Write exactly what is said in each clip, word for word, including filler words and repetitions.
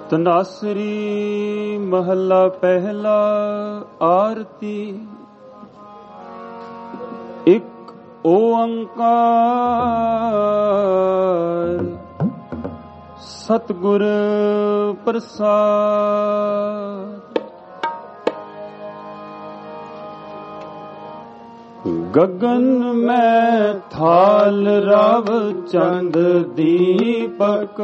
ਤਨਾਸਰੀ ਮਹੱਲਾ ਪਹਿਲਾ। ਆਰਤੀ। ਇੱਕ ਓੰਕਾਰ ਸਤਿਗੁਰ ਪ੍ਰਸਾਦ। ਗਗਨ ਮੈਂ ਥਾਲ ਰਵ ਚੰਦ ਦੀਪਕ,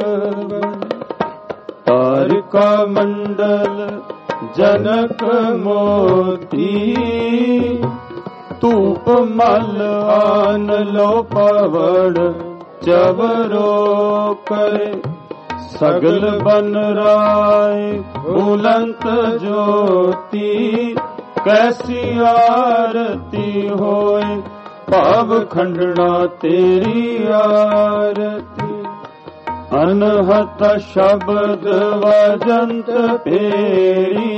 ਤਾਰਿਕਾ ਮੰਡਲ ਜਨਕ ਮੋਤੀ। ਧੂਪ ਮਲ ਆਨ ਲੋ ਪਵੜ ਚਵਰੋ ਕਰੇ, ਸਗਲ ਬਨ ਰਾਏ ਬੁਲੰਤ ਜੋਤੀ। ਕੈਸੀ ਆਰਤੀ ਹੋਏ ਭਾਵ ਖੰਡਣਾ ਤੇਰੀ ਆਰਤੀ। ਅਨਹਤ ਸ਼ਬਦ ਵਜੰਤ ਪੇਰੀ,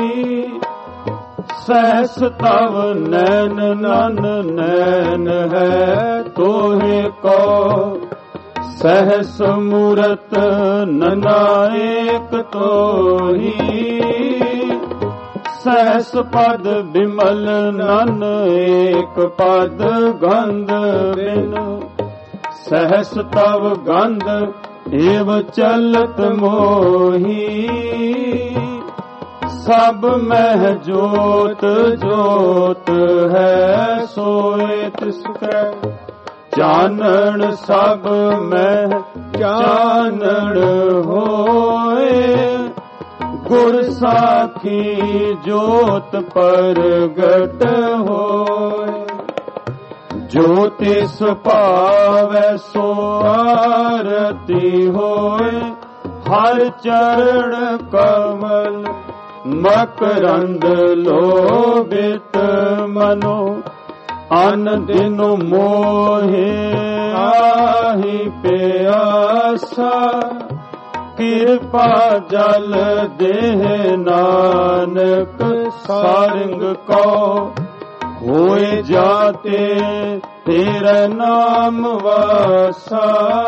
ਸਹਿਸ ਤਵ ਨੈਨ ਨਨ ਨੈਨ ਹੈ ਤੋਹਿ ਕੋ। ਸਹਿਸ ਮੂਰਤ ਨਨਾਇਕ ਤੋਹੀ, ਸਹਿਸ ਪਦ ਬਿਮਲ ਨਨ ਏਕ ਪਦ ਗੰਧ ਬਿਨ। ਸਹਿਸ ਤਵ ਗੰਧ ਏਵ ਚਲਤ ਮੋਹੀ, ਸਭ ਮਹਿ ਜੋਤ ਜੋਤ ਹੈ ਸੋਏ ਤਿਸ ਕੈ। ਚਾਨਣ ਸਭ ਮਹਿ ਚਾਨਣ ਹੋਏ, ਗੁਰ ਸਾਖੀ ਜੋਤ ਪ੍ਰਗਟ ਹੋਏ। ਜੋ ਤਿਸ ਭਾਵੈ ਸੋ ਆਰਤੀ ਹੋਏ, ਹਰ ਚਰਨ ਕਮਲ ਮਕਰੰਦ ਲੋਭਿਤ ਮਨੋ। ਅਨ ਦਿਨ ਮੋਹਿ ਆਹੀ ਪਿਆਸਾ, ਕਿਰਪਾ ਜਲ ਦੇਹ ਨਾਨਕ ਸਾਰੰਗ ਕੋ। ਹੋਏ ਜਾਤੇ ਤੇਰਾ ਨਾਮ ਵਾਸਾ,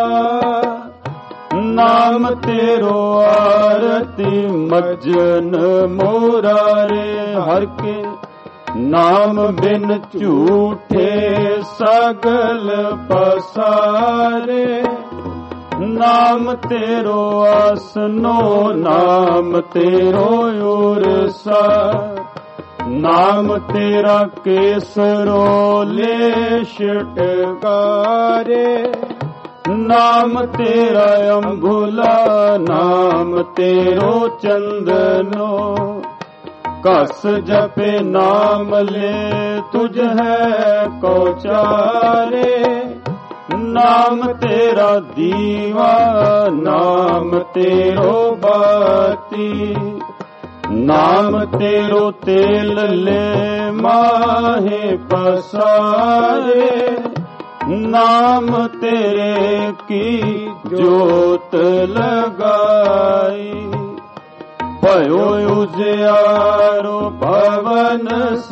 ਨਾਮ ਤੇਰੋ ਆਰਤੀ ਮਜਨ ਮੋਰਾਰੇ। ਹਰ ਕੇ ਨਾਮ ਬਿਨ ਝੂਠੇ ਸਗਲ ਪਸਾਰੇ। ਨਾਮ ਤੇਰੋ ਆਸਨੋ ਨਾਮ ਤੇਰੋ ਉਰਸਾ। ਨਾਮ ਤੇਰਾ ਕੇਸਰੋ ਲੇਸ਼ ਟਕਾਰੇ। ਨਾਮ ਤੇਰਾ ਅੰਭੁਲਾ ਨਾਮ ਤੇਰੋ ਚੰਦਨੋ। ਕਸ ਜਪੇ ਨਾਮ ਲੈ ਤੁਝ ਹੈ ਕੋ ਚਾਰੇ। ਨਾਮ ਤੇਰਾ ਦੀਵਾ ਨਾਮ ਤੇਰੋ ਬਾਤੀ। ਨਾਮ ਤੇਰੋ ਤੇਲ ਲੈ ਮਾਹੇ ਪਸਾਰੇ। ਨਾਮ ਤੇਰੇ ਕੀ ਜੋਤ ਲਗਾਈ। ਭਇਓ ਉਜਿਆਰੋ ਭਵਨ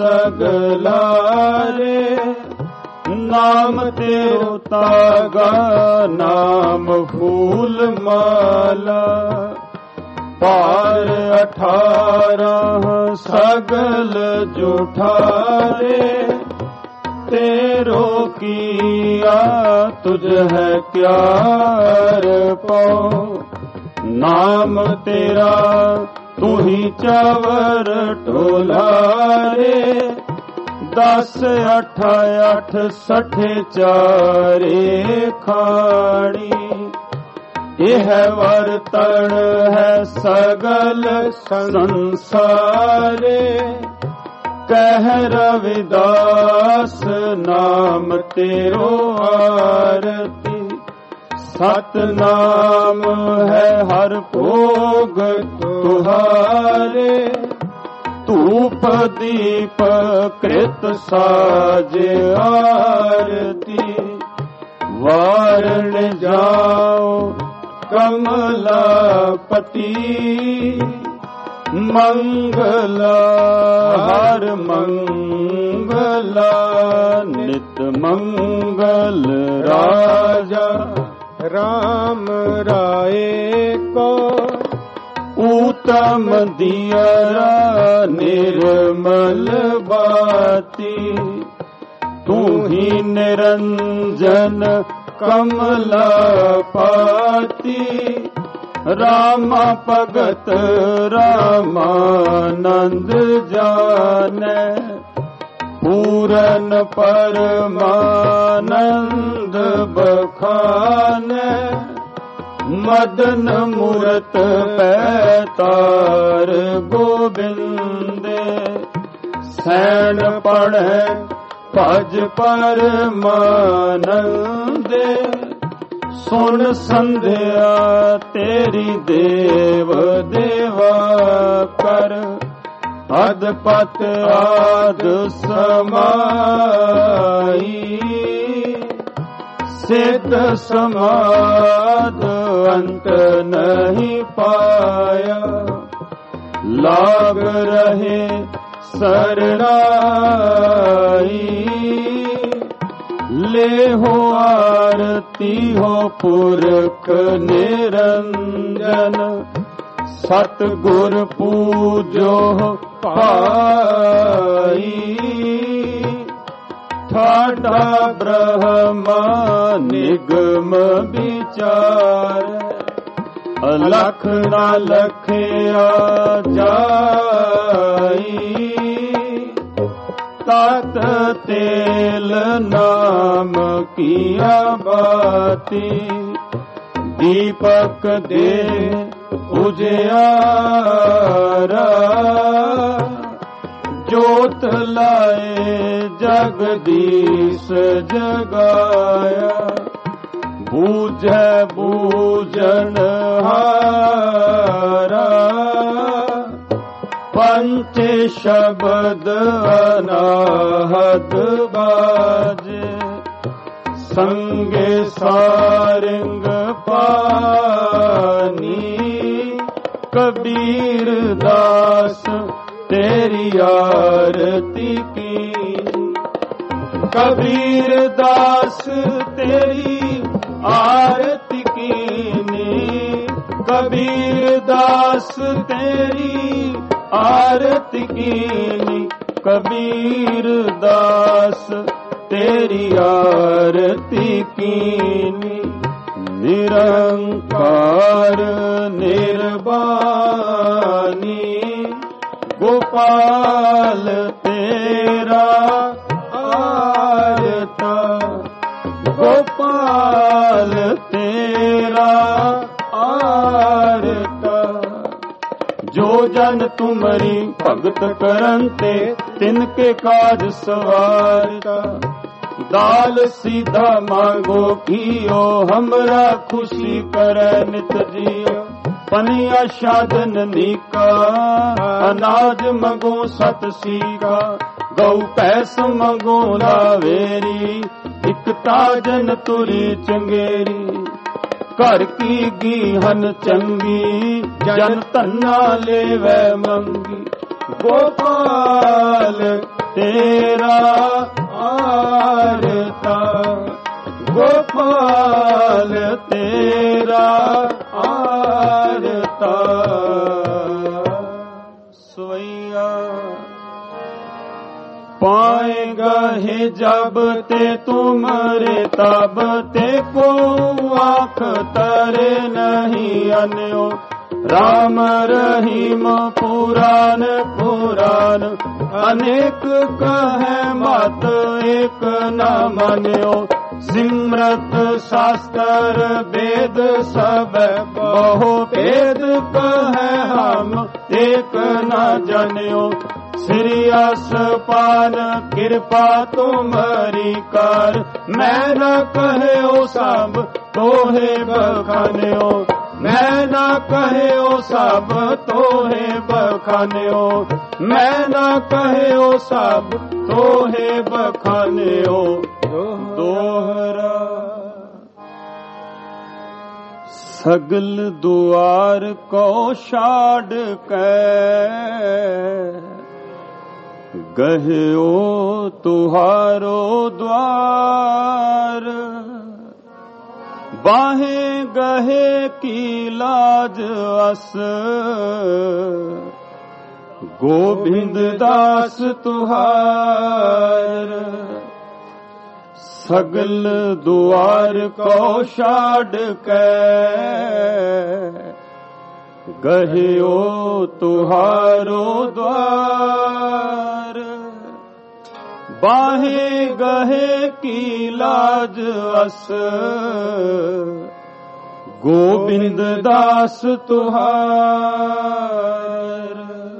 ਸਗਲਾਰੇ। ਨਾਮ ਤੇਰੋ ਤਾਗਾ ਨਾਮ ਫੂਲ ਮਾਲਾ। ਪਾਰ ਅਠਾਰਾਂ ਸਗਲ ਜੁਠਾਰੇ। ਤੇਰੋ ਕੀਆ ਤੁਝ ਹੈ ਕਿਆਰ ਪਾਉ। ਨਾਮ ਤੇਰਾ ਤੂੰ ਹੀ ਚਾਵਰ ਢੋਲਾਰੇ। ਦਸ ਅਠ ਅਠ ਸਠੇ ਚਾਰੇ ਖਾਣੀ। ਇਹ ਵਰਤਣ ਹੈ ਸਗਲ ਸੰਸਾਰੇ। ਕਹਿ ਰਵਿਦਾਸ ਨਾਮ ਤੇਰੋ ਆਰਤੀ। ਸਤਨਾਮ ਹੈ ਹਰ ਭੋਗ ਤੁਹਾਰੇ। ਧੂਪ ਦੀਪ ਕ੍ਰਿਤ ਸਾਜ ਆਰਤੀ। ਵਾਰਣ ਜਾਓ ਕਮਲਾਪਤੀ। ਮੰਗਲਾ ਹਰ ਮੰਗਲਾ ਨਿਤ ਮੰਗਲ ਰਾਜਾ। ਰਾਮ ਰਾਏ ਕੋ उत्तम दियरा निर्मल बाती, तू ही निरंजन कमला पाती। रामा भगत रामानंद जाने, पूरन परमानंद बखाने। मदन मूरत पैतार गोविंदे, सैन पढ़े भज परमानंदे। सुन संध्या तेरी देव देवा कर, अदपत आद समाई। सिद्ध समाद अंत नहीं पाया, लाग रहे सरनाई। ले हो आरती हो पुरख निरंजन, सतगुर पूजो पाई। ठाडा ब्रह्मा निगम विचार, अलख ना लखया जाई। तात तेल नाम किया बाती, दीपक दे उजियारा। जोत लाए जगदीश जगाया, बूझे बूझन हारा। पंच शब्द अनाहत बाजे, संगे सारंग पानी। कबीर दास तेरी आरती की, कबीर दास तेरी आरती कीनी। कबीर दास तेरी आरती कीनी, कबीर दास तेरी आरती कीनी। निरंकार निर्वाणी, गोपाल तेरा आरता। गोपाल तेरा आरता। जो जन तुमरी भगत करंते, तिनके काज सवारता। दाल सीधा मांगो कियो, हमरा खुशी करे नित जियो। पनिया साधन नीका, अनाज मंगो सत सीका। गौ पैस मंगो लावेरी, इक ताजन तुरी चंगेरी। घर की गीहन चंगी, जन तन्ना लेवे मंगी। गोपाल तेरा आरता, गोपाल तेरा आरता। सोइया पाएगा हे जब ते तुमरे, तब ते को आँख तरे नहीं अन्यो। राम रहीम पुराण पुराण, अनेक कहे मत एक न मान्यो। सिमरत शास्त्र वेद सब बहु भेद, कहे हम एक न जन्यो। श्री असपान कृपा तुम्हारी कर, मैं न कहे ओ सब तोहे बखान्यो। मैं न कहे ओ सब तोहे बखान्यो। मैं न कहे ओ सब तोहे बखान्यो। दोहरा सगल दुआर को छाड़ के, गह्यो तुहारो द्वार। बाहे गहे की लाज अस गोबिंद दास तुहार सगल दुआर को छाड़ के गहियो तुहारो द्वार बाहे गहे की लाज अस गोबिंद दास तुहार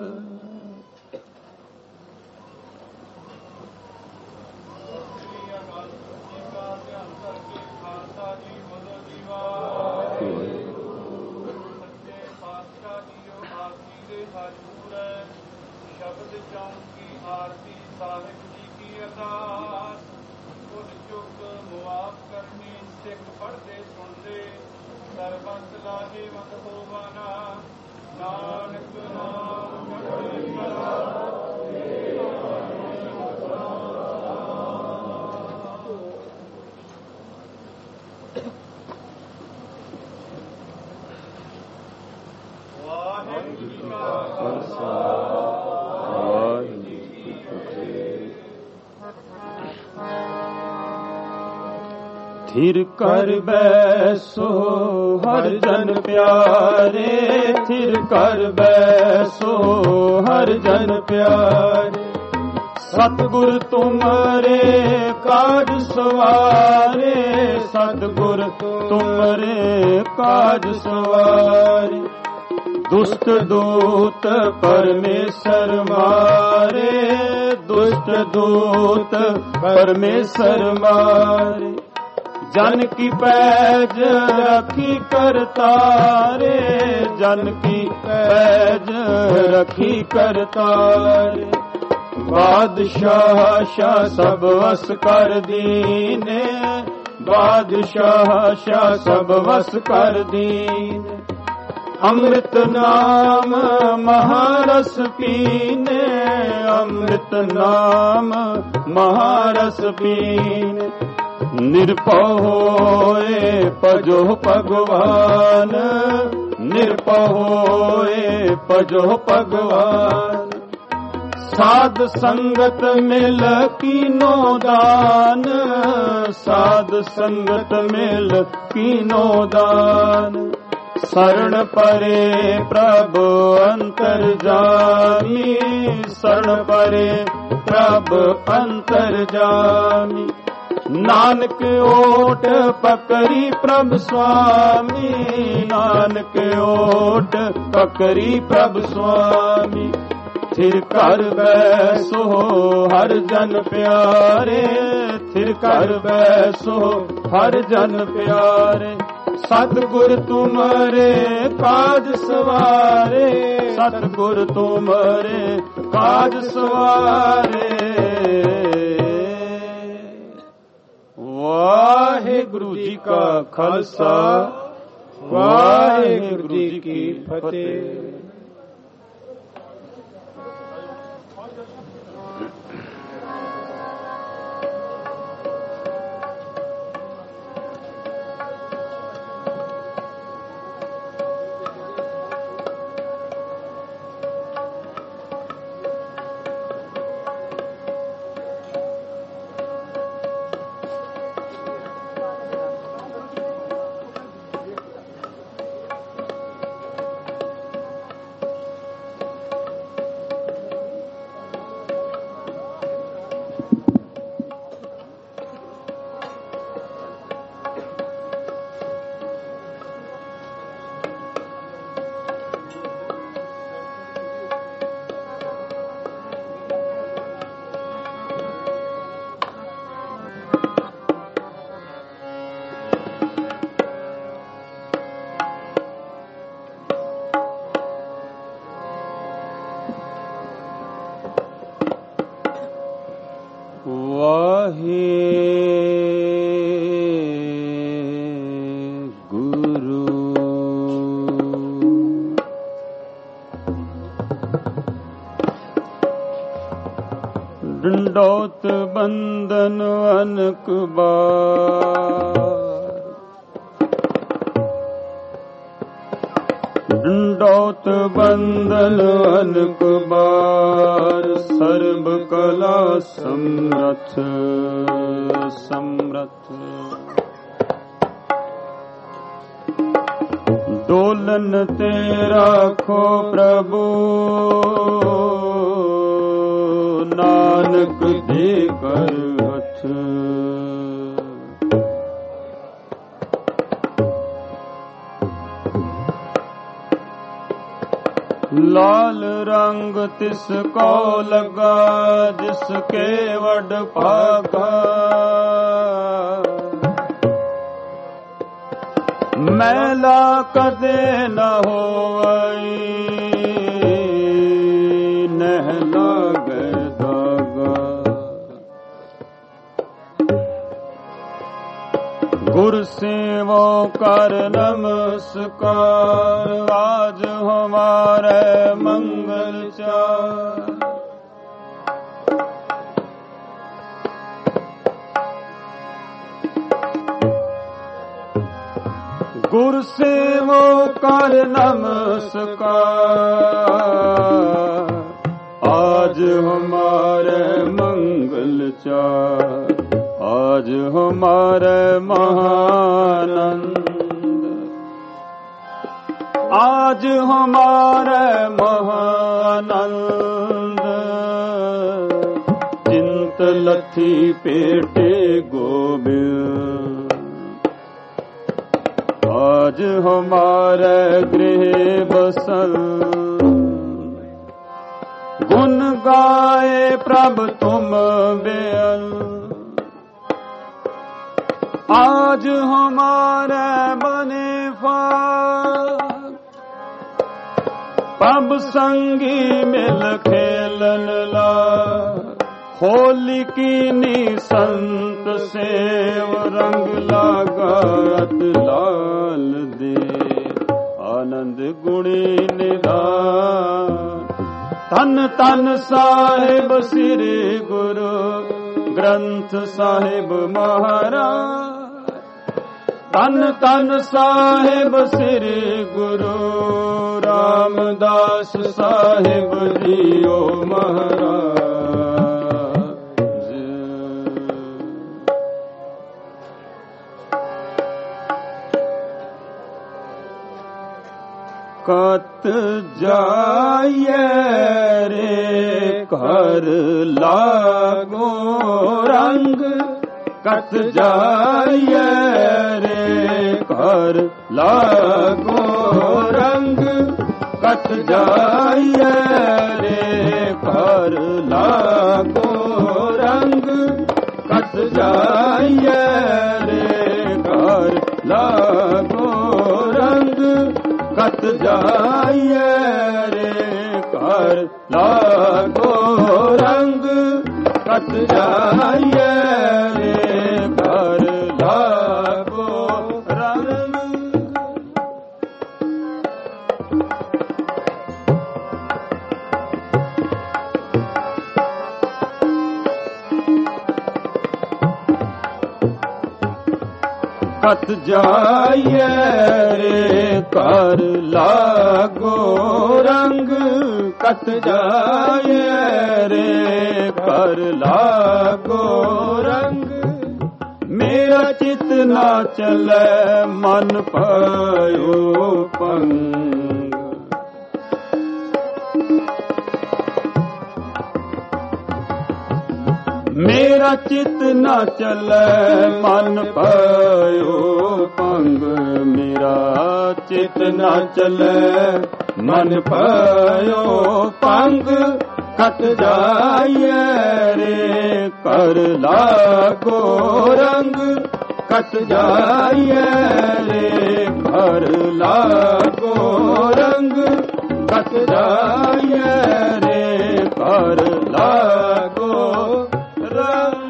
थिर कर बैसो हर जन प्यारे थिर कर बैसो हर जन प्यारे सतगुर तुमरे काज सवारे सतगुर तुमरे काज सवारे दुष्ट दूत परमेश्वर मारे दुष्ट दूत परमेश्वर मारे जन की पैज रखी करतारे जन की पैज रखी करतारे बादशाह शाह सब वस कर दीने बादशाह शाह सब वस कर दीने अमृत नाम महारस पीने अमृत नाम महारस पीने निरपौ होए पजो भगवान निरपौ होए पजो भगवान साध संगत मिल कीनो दान साध संगत मिल कीनो दान शरण परे प्रभु अंतर जामी शरण परे प्रभु अंतर जामी नानक ओट पकड़ी प्रभ स्वामी नानक ओट पकड़ी प्रभ स्वामी थिर कर बैसो हर जन प्यारे थिर कर बैसो हर जन प्यारे सतगुर तुमरे काज सवारे सतगुर तुमरे काज सवारे वाहिगुरु जी का खालसा वाहिगुरु जी की फतेह। डंडौत बंदन अनक बार उडौत बंदन अनक बार, सर्ब कला समरथ समरथ। डोलन ते राखो प्रभु, नानक दे कर हथ। लाल रंग तिसको लगा, जिसके वड भागा। मैला कदे न होई, नहला गए दागा। गुर सेवो कर नमस्कार, आज हमारे मंगल चार। गुर सेवो कर नमस्कार, आज हमारे मंगल चार। आज हमारे महानंद, आज हमारे महानंद। चिंत लथी पेटे गोबिंद, आज हमारे गृह बसल। गुण गाए प्रभ तुम बेअल, आज हमारे बने फाग। पब संगी मिल खेलन ला, होली की नी संत सेव। रंग लागा अत लाल दे, आनंद गुणी निधान। तन तन साहिब श्री गुरु ग्रंथ साहिब महाराज। तन तन साहिब श्री गुरु रामदास साहिब जियो महाराज। कत जाए रे घर लागो रंग, कत जाए रे घर लागो रंग। कत जाए रे घर लागो रंग, कत जाए रे घर लागो रंग। कत जाए रे घर लागो रंग, कत जाए रे घर लागो रंग। कत जाए रे घर लागो रंग, कत जाए रे घर लागो रंग। मेरा चित ना चले मन पायो पंग। मेरा चित न चले मन पायो पंग। मेरा चित न चले मन पायो पंग। कत जाए रे कर लागो रंग, कत जाए रे कर लागो रंग, कत जाए रे कर लागो रंग।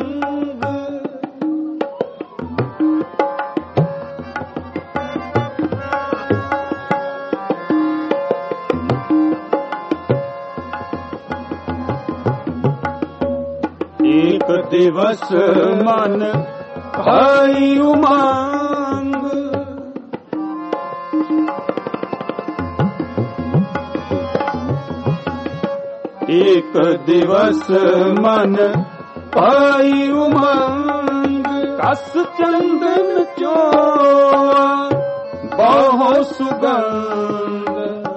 एक दिवस मन भाई उमंग, एक दिवस मन पाई उमंग, कस चंदन चोआ बहु सुगंध।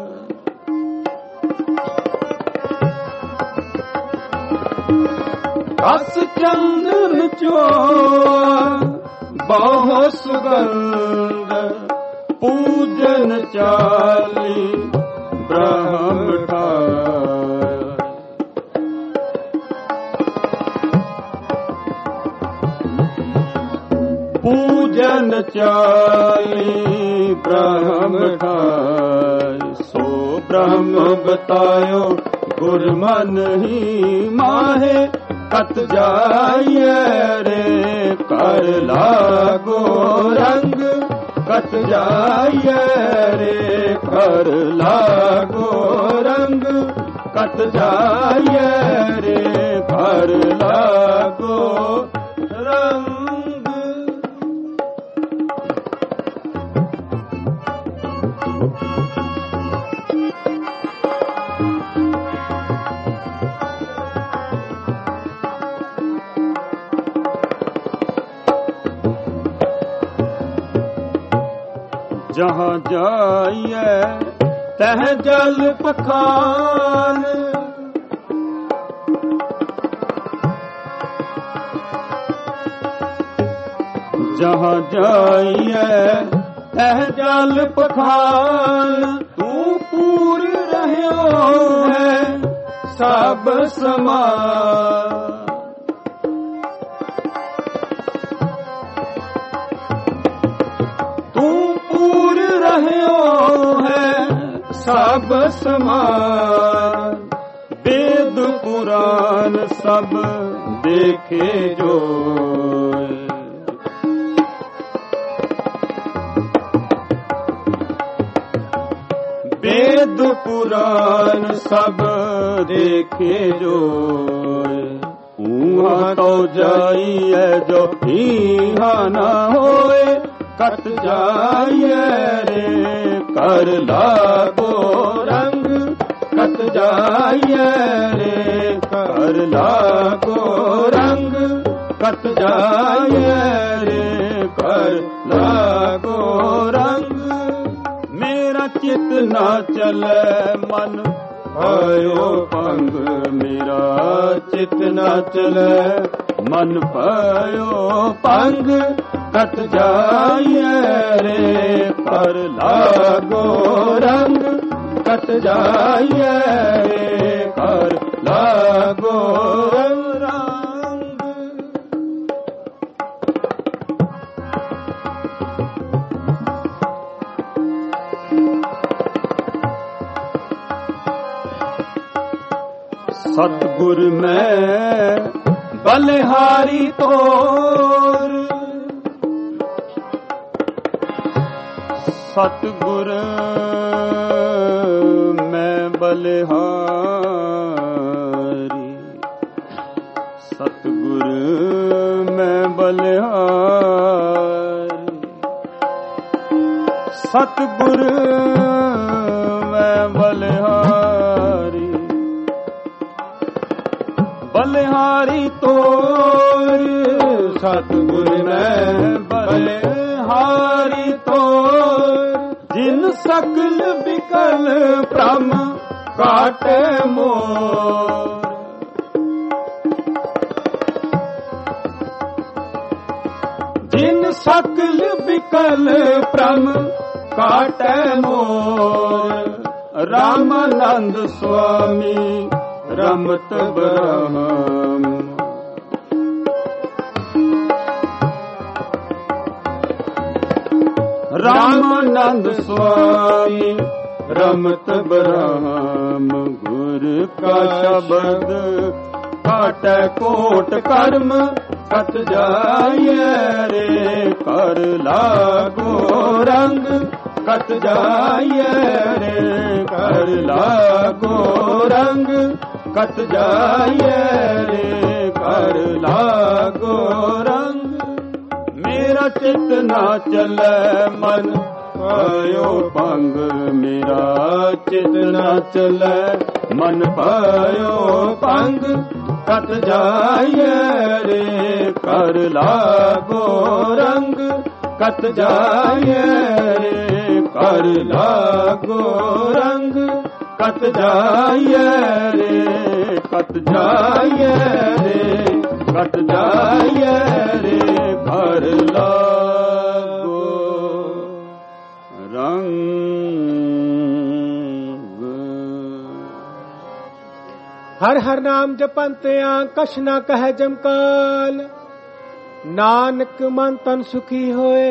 कस चंदन चोआ बहु सुगंध, पूजन चाली ब्रह्म ठाय। पूजन चाली ब्रह्म ठाय, सो ब्रह्म बतायो गुर मन ही माहे। कत जाइए रे कर लागो रंग, कत जाइए रे कर लागो रंग, कत जाइए रे कर लागो रंग। जहाँ जाइए तह जल पखान, जहाँ जाइए तह जल पखान। तू पूरी रहो है सब समान, सब समान। वेद पुराण सब देखे जो, वेद पुराण सब देखे जो। ऊहा तो जाइए जो यहाँ न होए, कत जाइए रे कर लागो रंग, कत जाइए रे कर लागो रंग, कत जाइए रे कर लागो रंग। मेरा चित ना चले मन भयो पंग, मेरा चित ना चले मन भयो पंग। कत जाइए रे कर लागो रंग, कत जाइए रे कर लागो रंग। सतगुर में बलिहारी तोर, सतगुर में बलिहारी, सतगुर में बलिहारी, सतगुर में बलिहारी। बलिहारी तोर सतगुर में बलिहारी तोर, जिन सकल विकल भ्रम काटे मोर। जिन सकल विकल भ्रम काटे मोर। रामानंद स्वामी रमत ब्रह्म, रामानंद स्वामी रमत ब्रह्म। गुरु का शब्द काटे कोट कर्म, कत जाइए रे कर लागो रंग, कत जाइए रे कर लागो रंग, कत जाइए रे कर लागो रंग। मेरा चित ना चले मन भयो भंग, मेरा चित न चलै मन भयो भंग कत जाइए रे कर लागो रंग कत जाइए रे कर लागो रंग कत जाइए रे कत जाइए रे कत जाइए रे कर लागो रंग। हर हर नाम जपंत्या कछ न कह जमकाल नानक मन तन सुखी होए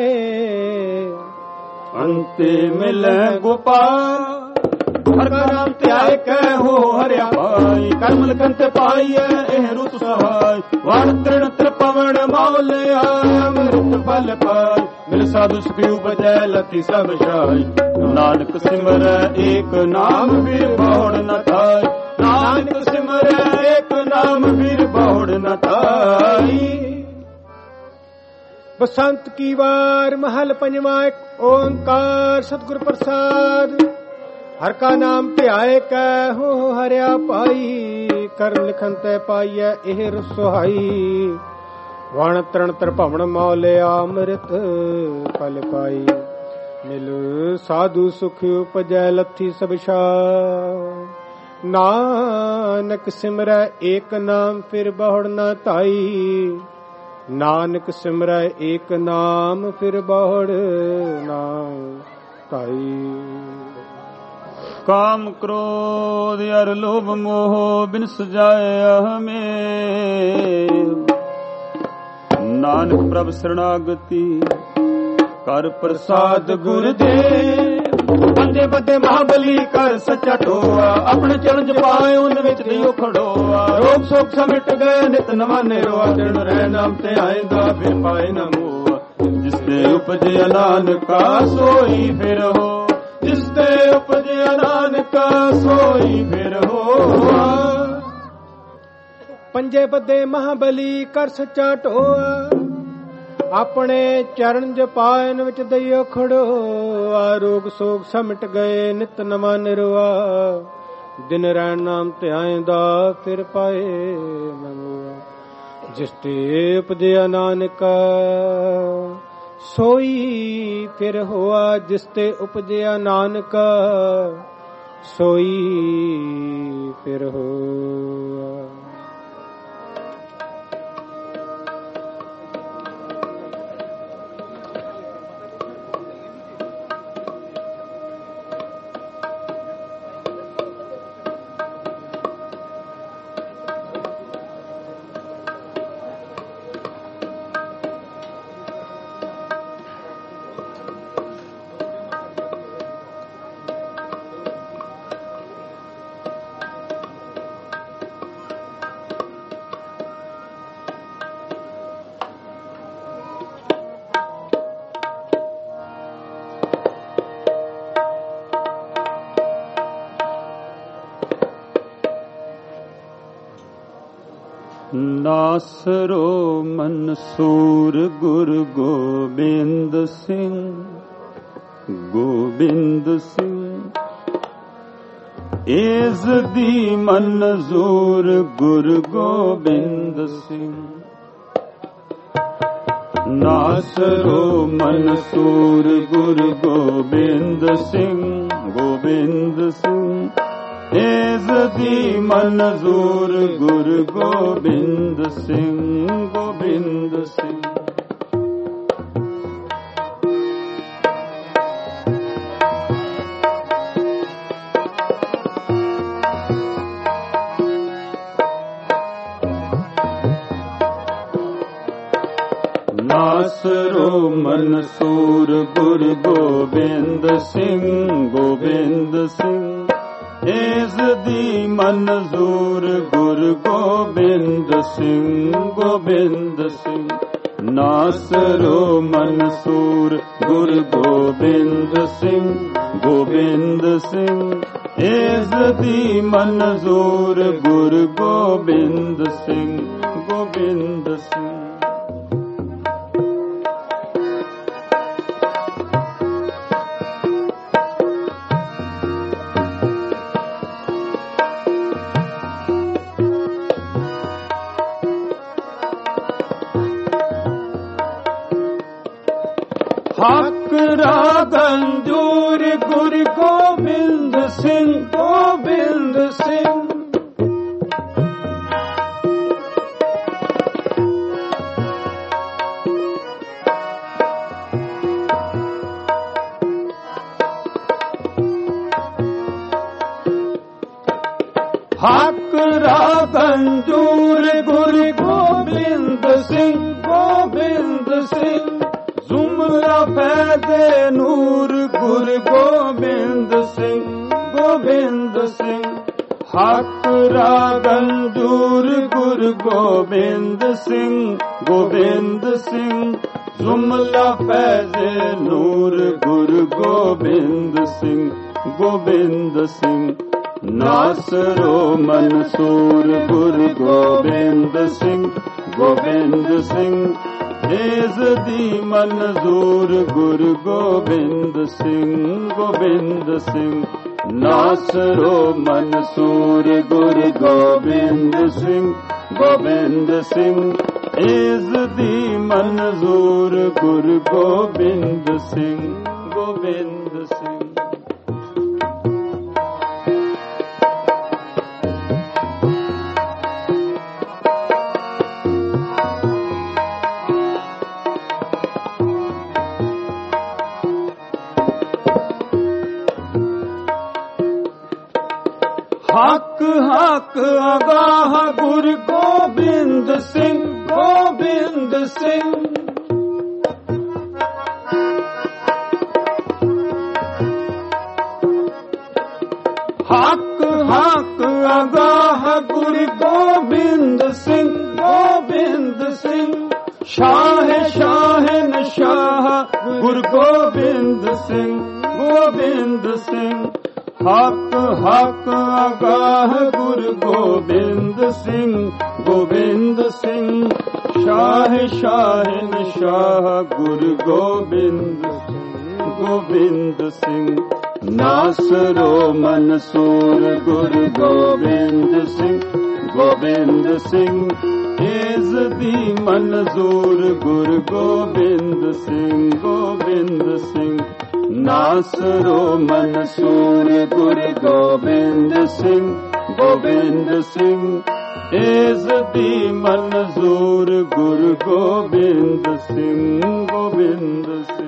अंते मिले गोपाल। हर का नाम त्याय कह हो हरिया भाई कर्म लखन ते पाइए एह रुत सहाय वाण तृण त्रिपवन मौले अमृत फल पाय मिल साधु सुखी उपजै लती सब शाय नानक सिमर एक नाम वीर बहुड़ न थाय नानक सिमर एक नाम वीर बहुड़ न थाई। बसंत की वार महल पंजवा ओंकार सतगुर प्रसाद हर का नाम ध्याए कै हो हरिया पाई कर लिखन तै पाइय एह सुहाई वण तरण तरभवन मौले अमृत फल पाई मिल साधु सुख उपजै लथी सब शाय नानक सिमरै एक नाम फिर बहुड़ न ताई नानक सिमरै एक नाम फिर बहुड़ न ताई। काम क्रोध अर लोभ मोह बिन सजाए हमें नानक प्रभ शरणागति कर प्रसाद गुरुदेव बंदे बंदे महाबली कर सच्चा टोआ अपने चरण जपाए उन विच दियो खड़ोआ रोग शोक समिट गए नित नवा निरोआ दिन रह नाम ते आएगा फिर पाए न मोआ जिसने उपजे नानका सोई फिर हो जिसते उपजे नानका सोई फिर हो। पंजे बदे महाबली कर सच्चा टोआ अपने चरण जपायन विच दइयो खड़ोआ रोग सोग समट गए नित नवा निरोआ दिन रैन नाम ध्याएंदा फिर पाए मनोआ जिसते उपजे नानका सोई फिर होआ जिसते उपजया नानक सोई फिर होआ। नासरो मनसूर गुरु गोबिंद सिंह गोबिंद सिंह एज दी मंजूर गुरु गोबिंद सिंह नासरो मनसूर गुरु गोबिंद सिंह गोबिंद सिंह एज दी मंजूर गुरु गोबिंद सिंह गोबिंद सिंह। नासरो मनसूर गुरु गोबिंद सिंह गोबिंद सिंह एज दी मंजूर गुरु गोबिंद सिंह गोबिंद सिंह नासरो मनसूर गुरु गोबिंद सिंह गोबिंद सिंह एज दी मंजूर गुरु गोबिंद सिंह गोबिंद सिंह। हक रागंजूर गुरु गोबिंद सिंह गोबिंद सिंह हक रागंजूर गुरु गोबिंद सिंह गोबिंद सिंह जुमला फैज़े नूर गुरु गोबिंद सिंह गोबिंद सिंह हक रागंजूर गुरु गोबिंद सिंह गोबिंद सिंह जुमला फैज़े नूर गुरु गोबिंद सिंह गोबिंद सिंह नासरो मंसूर गुरु गोबिंद सिंह गोबिंद सिंह एज़दी मंजूर गुरु गोबिंद सिंह गोबिंद सिंह नासरो मंसूर गुरु गोबिंद सिंह गोबिंद सिंह एज़दी मंजूर गुरु गोबिंद सिंह गोबिंद सिंह हक हक आगाह गुरु गोबिंद सिंह गोबिंद सिंह हक हक आगाह गुरु गोबिंद सिंह गोबिंद सिंह शाह शाहन शाह गुरु गोबिंद सिंह गोबिंद सिंह हक हक आगाह गुरु गोबिंद सिंह गोबिंद सिंह शाह शाहन शाह गुरु गोबिंद गोबिंद सिंह नासरो मंसूर गुरु गोबिंद सिंह गोबिंद सिंह एज़दी मंजूर गुरु गोबिंद सिंह गोबिंद सिंह नासरो मंसूर गुरु गोबिंद सिंह गोबिंद सिंह एज़दी मंजूर गुरु गोबिंद सिंह गोबिंद सिंह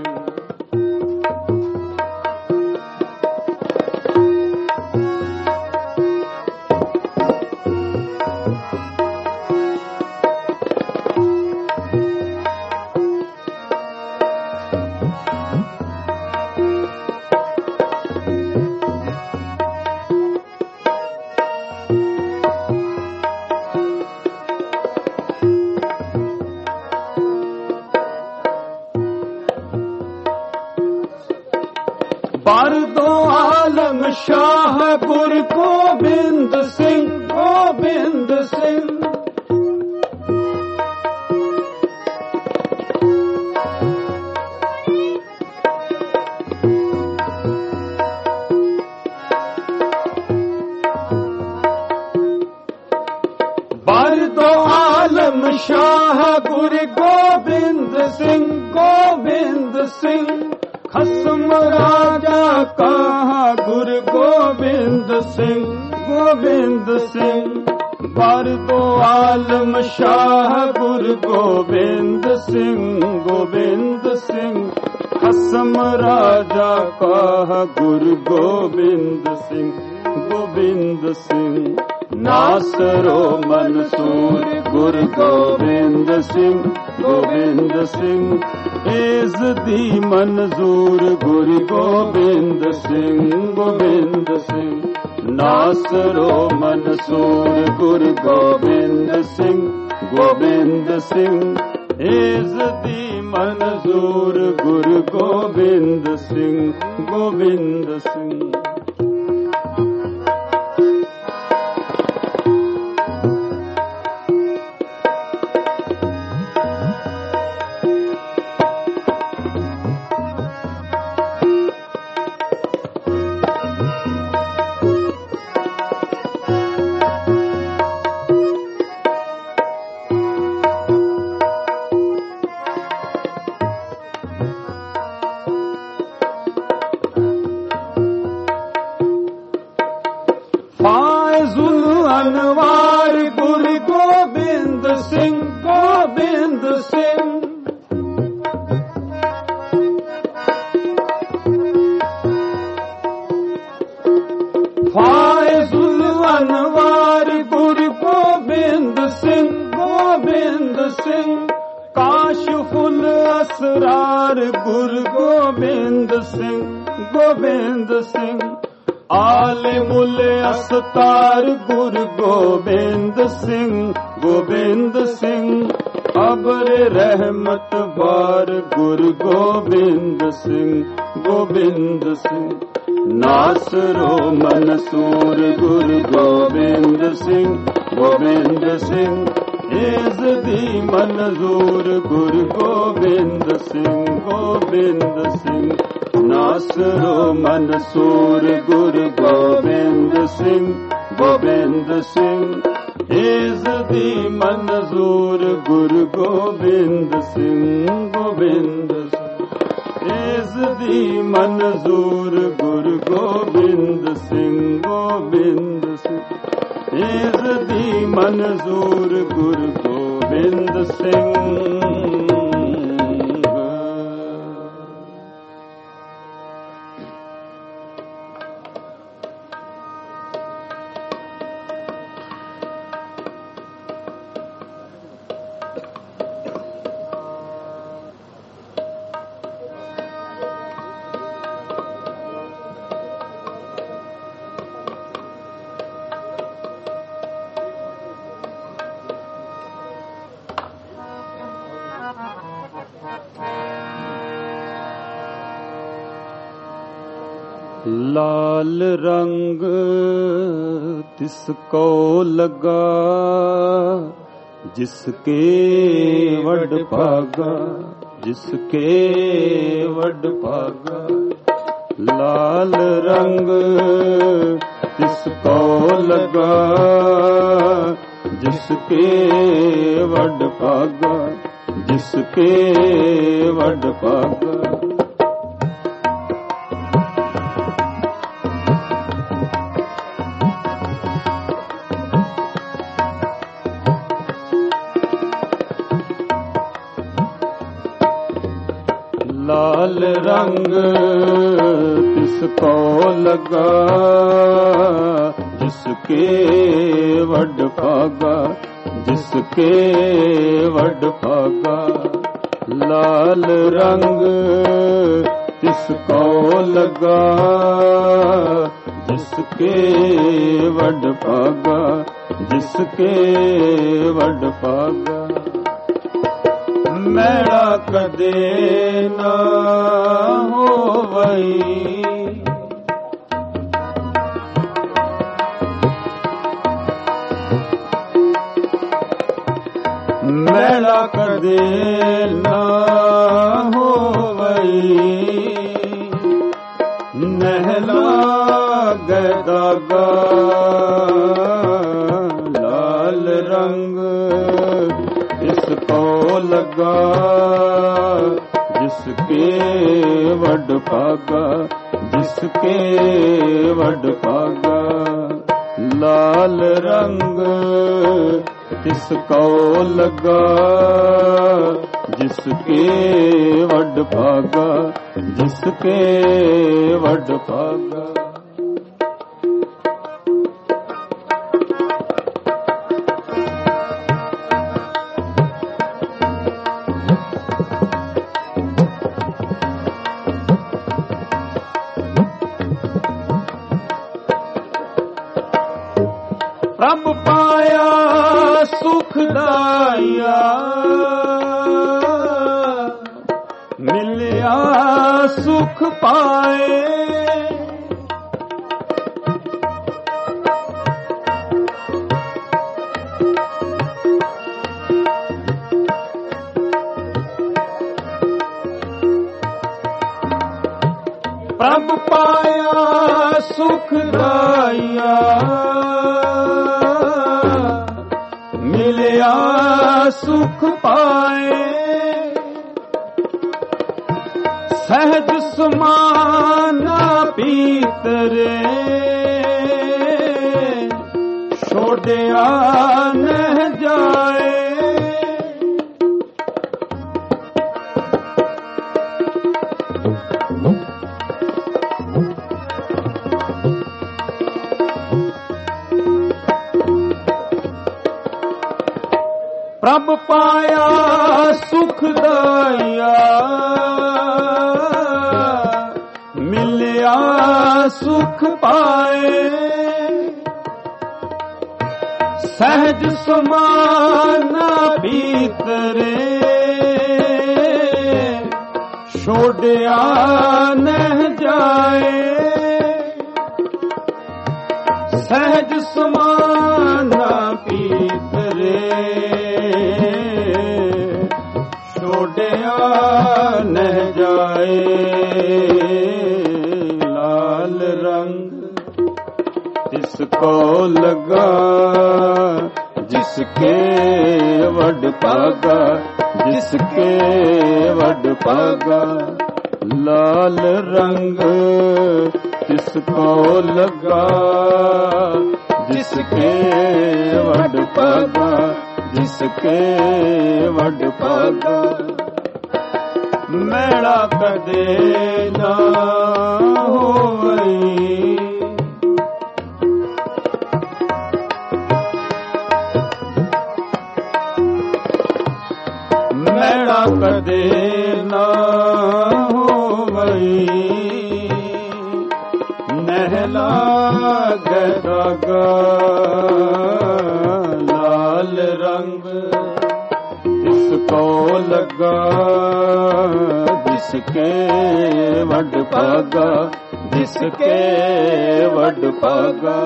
बरदो आलम शाह गुरु गोबिंद सिंह गोबिंद सिंह बरदो आलम शाह गुरु गोबिंद सिंह गोबिंद सिंह खसम राजा कहा गुरु गोबिंद सिंह गोबिंद सिंह बरदो आलम शाह गुरु गोबिंद सिंह गोबिंद सिंह खसम राजा कहा गुरु गोबिंद सिंह गोबिंद सिंह नासरो मंसूर गुरु गोबिंद सिंह गोबिंद सिंह एज़दी मंजूर गुरु गोबिंद सिंह गोबिंद सिंह नासरो मंसूर गुरु गोबिंद सिंह गोबिंद सिंह एज़दी मंजूर गुरु गोबिंद सिंह गोबिंद सिंह ਗੋਬਿੰਦ ਸਿੰਘ ਗੋਬਿੰਦ ਸਿੰਘ ਫਾਇਜ਼ੁਲ ਅਨਵਾਰ ਗੁਰੂ ਗੋਬਿੰਦ ਸਿੰਘ ਗੋਬਿੰਦ ਸਿੰਘ ਕਾਸ਼ਫੁਲ ਅਸਰਾਰ ਗੁਰੂ ਗੋਬਿੰਦ ਸਿੰਘ ਗੋਬਿੰਦ ਸਿੰਘ ਆਲਿਮੁਲ ਅਸਤਾਰ ਗੁਰੂ ਗੋਬਿੰਦ ਸਿੰਘ ਗੋਬਿੰਦ ਸਿੰਘ ਅਬਰ ਰਹਿਮਤ ਬਾਰ ਗੁਰੂ ਗੋਬਿੰਦ ਸਿੰਘ ਗੋਬਿੰਦ ਸਿੰਘ ਨਾਸਰੋ ਮਨਸੂਰ ਗੁਰੂ ਗੋਬਿੰਦ ਸਿੰਘ ਗੋਬਿੰਦ ਸਿੰਘ ਏਜ਼ ਦੀ ਮਨਜ਼ੂਰ ਗੁਰੂ ਗੋਬਿੰਦ ਸਿੰਘ ਗੋਬਿੰਦ ਸਿੰਘ ਨਾਸਰੋ ਮਨਸੂਰ ਗੁਰੂ ਗੋਬਿੰਦ ਸਿੰਘ ਗੋਬਿੰਦ ਸਿੰਘ ਏਜ਼ ਦੀ ਮਨਜ਼ੂਰ ਗੁਰੂ ਗੋਬਿੰਦ ਸਿੰਘ ਗੋਬਿੰਦ ਸਿੰਘ ਏਜ਼ ਦੀ ਮਨਜ਼ੂਰ ਗੁਰੂ ਗੋਬਿੰਦ ਸਿੰਘ ਗੋਬਿੰਦ ਸਿੰਘ ਏਜ਼ ਦੀ ਮਨਜ਼ੂਰ ਗੁਰੂ ਗੋਬਿੰਦ ਸਿੰਘ लाल रंग तिसको लगा जिसके वड भागा जिसके वड भागा लाल रंग तिसको लगा जिसके वड भागा जिसके वड भागा लाल रंग तिसको लगा जिसके वड भागा जिसके वड भागा लाल रंग तिसको लगा जिसके वड भागा जिसके वड भागा मैड़ा कदे ना होवई मैड़ा कदे ना होवई नहला गदागा लाल रंग इसको लगा जिसके वड भागा जिसके वड भागा लाल रंग तिसको लगा जिसके वड भागा जिसके वड भागा प्रभ पाया सुखदाया मिलिया सुख पाए प्रभ पाया सुखदाया मिलिया सुख पाए सहज समाना पीतरे छोड़िया न जाए ਪ੍ਰਭ ਪਾਇਆ ਸੁਖ ਦਾਇਆ, ਮਿਲਿਆ ਸੁਖ ਪਾਏ। ਸਹਿਜ ਸਮਾਨਾ ਭੀਤਰੇ, ਛੋੜਿਆ ਨਹਿ ਜਾਏ। ਸਹਿਜ ਸਮਾਨਾ ਭੀਤਰੇ, ਛੋੜਿਆ ਨਹਿ ਜਾਏ। ਲਾਲ ਰੰਗ ਤਿਸ ਕੋ ਲਗਾ, ਜਿਸਕੇ ਵਡ ਭਾਗਾ, ਜਿਸਕੇ ਵਡ ਭਾਗਾ। ਲਾਲ ਰੰਗ ਤਿਸ ਕੋ ਲਗਾ, ਜਿਸਕੇ ਵਡ ਭਾਗਾ, ਜਿਸਕੇ ਵਡ ਭਾਗਾ। ਮੈਲਾ ਕਦੇ ਨਾ ਹੋਵਈ, ਮੈਲਾ ਕਦੇ ਨਾ ਹੋਵਈ। ਨਹਿ ਲਾਗੈ ਦਾਗਾ, ਲਾਲ ਰੰਗ ਤਿਸ ਕੋ ਲਗਾ, ਜਿਸਕੇ ਵਡ ਭਾਗਾ, ਜਿਸਕੇ ਵਡ ਭਾਗਾ।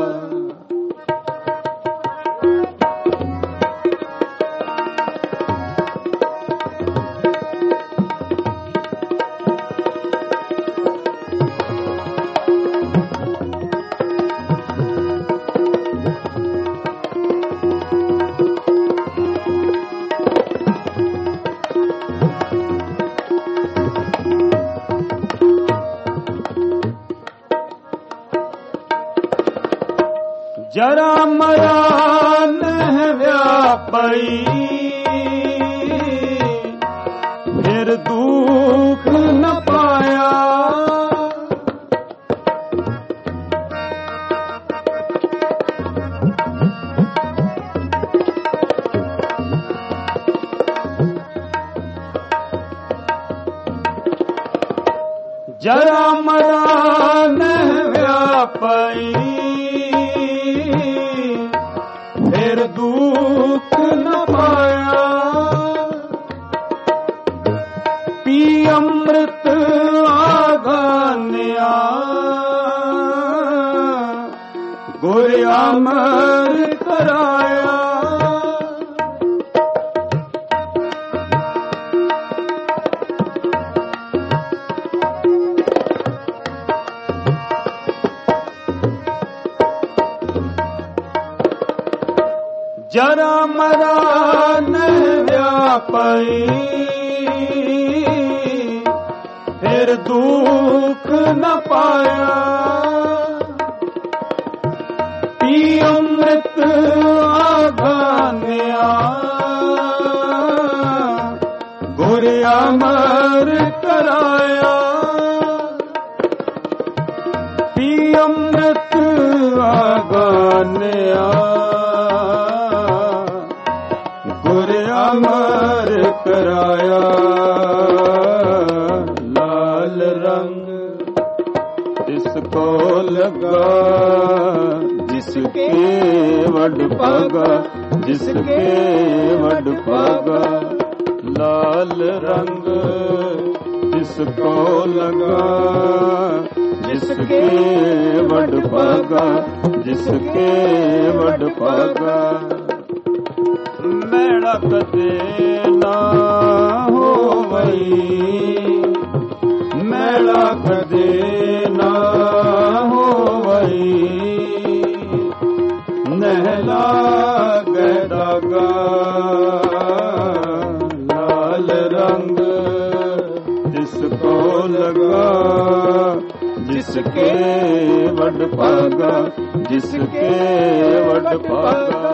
ਜਰਾ ਮਰਾ ਨਹਿ ਵਿਆਪਈ, ਫਿਰ ਦੁਖ ਨ ਪਾਇਆ। ਜਰਾ ਮਰਾ ਨਹਿ ਵਿਆਪਈ, ਫਿਰ ਦੁਖ ਨ ਪਾਇਆ। ਪੀ ਅੰਮ੍ਰਿਤ ਆਗਾਨਿਆ, ਗੁਰ ਅਮਰ ਕਰਾਇਆ। ਜਰਾ ਮਰਾ ਨਹਿ ਵਿਆਪਈ, ਫਿਰ ਦੁਖ ਨ ਪਾਇਆ। ਪੀ ਅੰਮ੍ਰਿਤ ਆਗਾਨਿਆ, ਗੁਰ ਅਮਰ ਕਰਾਇਆ। ਪੀ ਅੰਮ੍ਰਿਤ ਆਗਾਨਿਆ, ਗੁਰ ਅਮਰ ਕਰਾਇਆ। ਲਾਲ ਰੰਗ ਤਿਸ ਕੋ ਲਗਾ, ਜਿਸਕੇ ਵਡ ਭਾਗਾ, ਜਿਸਕੇ ਵਡ ਭਾਗਾ। ਲਾਲ ਰੰਗ ਤਿਸ ਕੋ ਲਗਾ, ਜਿਸਕੇ ਵਡ ਭਾਗਾ, ਜਿਸਕੇ ਵਡ ਭਾਗਾ। ਮੈਲਾ ਕਦੇ ਨਾ ਹੋਵਈ, ਮੈਲਾ ਕਦੇ ਨਾ ਹੋਵਈ। ਨਹਿ ਲਾਗੈ ਦਾਗਾ, ਲਾਲ ਰੰਗ ਤਿਸ ਕੋ ਲਗਾ, ਜਿਸਕੇ ਵਡ ਭਾਗਾ, ਜਿਸਕੇ ਵਡ ਭਾਗਾ।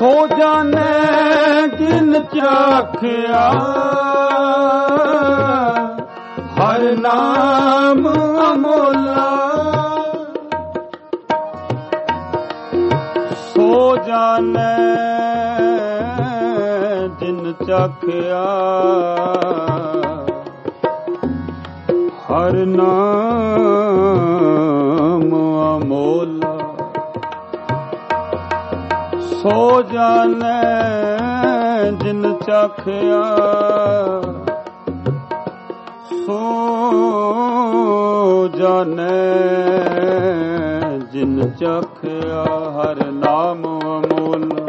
ਸੋ ਜਾਣੇ ਜਿਨ ਚਾਖਿਆ ਹਰ ਨਾਮ ਅਮੋਲਾ। ਸੋ ਜਾਣੇ ਜਿਨ ਚਾਖਿਆ ਹਰ ਨਾਮ ਅਮੋਲਾ। ਸੋ ਜਾਣੇ ਜਿਨ ਚਾਖਿਆ ਸੋ ਜਾਣੇ ਜਿਨ ਚਾਖਿਆ ਹਰ ਨਾਮ ਅਮੋਲਾ।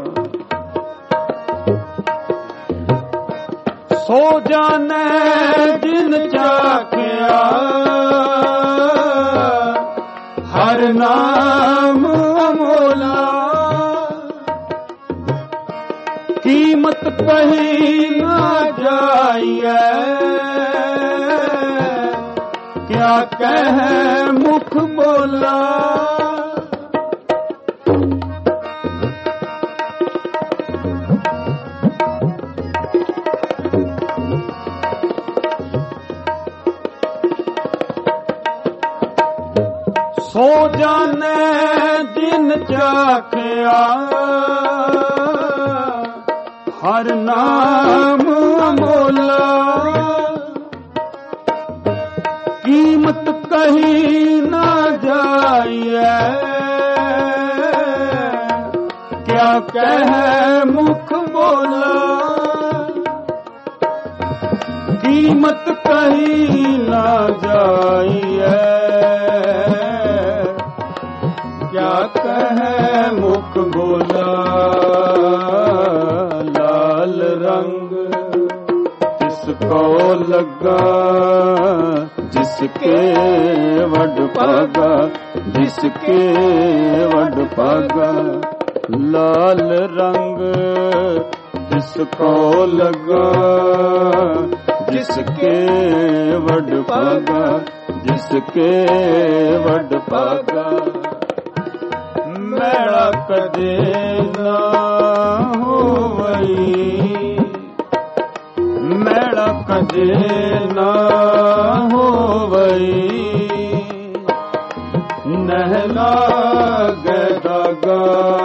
ਸੋ ਜਾਣੇ ਜਿਨ ਚਾਖਿਆ ਹਰ ਨਾਮ ਅਮੋਲਾ। ਕੀਮਤ ਕਹੀ ਨਾ ਜਾਈਐ ਕਿਆ ਕਹਿ ਮੁਖ ਬੋਲਾ। ਸੋ ਜਾਣੇ ਜਿਨ ਚਾਖਿਆ ਹਰ ਨਾਮ ਅਮੋਲਾ। ਕੀਮਤ ਕਹੀ ਨਾ ਜਾਈਐ ਕਿਆ ਕਹਿ ਮੁਖ ਬੋਲਾ। ਕੀਮਤ ਕਹੀ ਨਾ ਜਾਈਐ ਕਿਆ ਕਹਿ ਮੁਖ ਬੋਲਾ। ਲਾਲ ਰੰਗ ਤਿਸ ਕੋ ਲੱਗਾ ਜਿਸਕੇ ਵੱਡ ਭਾਗਾ ਜਿਸਕੇ ਵੱਡ ਭਾਗਾ। ਲਾਲ ਰੰਗ ਤਿਸ ਕੋ ਲੱਗਾ ਜਿਸਕੇ ਵੱਡ ਭਾਗਾ ਜਿਸਕੇ ਵੱਡ ਭਾਗਾ। ਮੈਲਾ ਕਦੇ ਨਾ ਹੋਵਈ ਮੈਲਾ ਕਦੇ ਨਾ ਹੋਵਈ। ਨਹਿ ਲਾਗੈ ਦਾਗਾ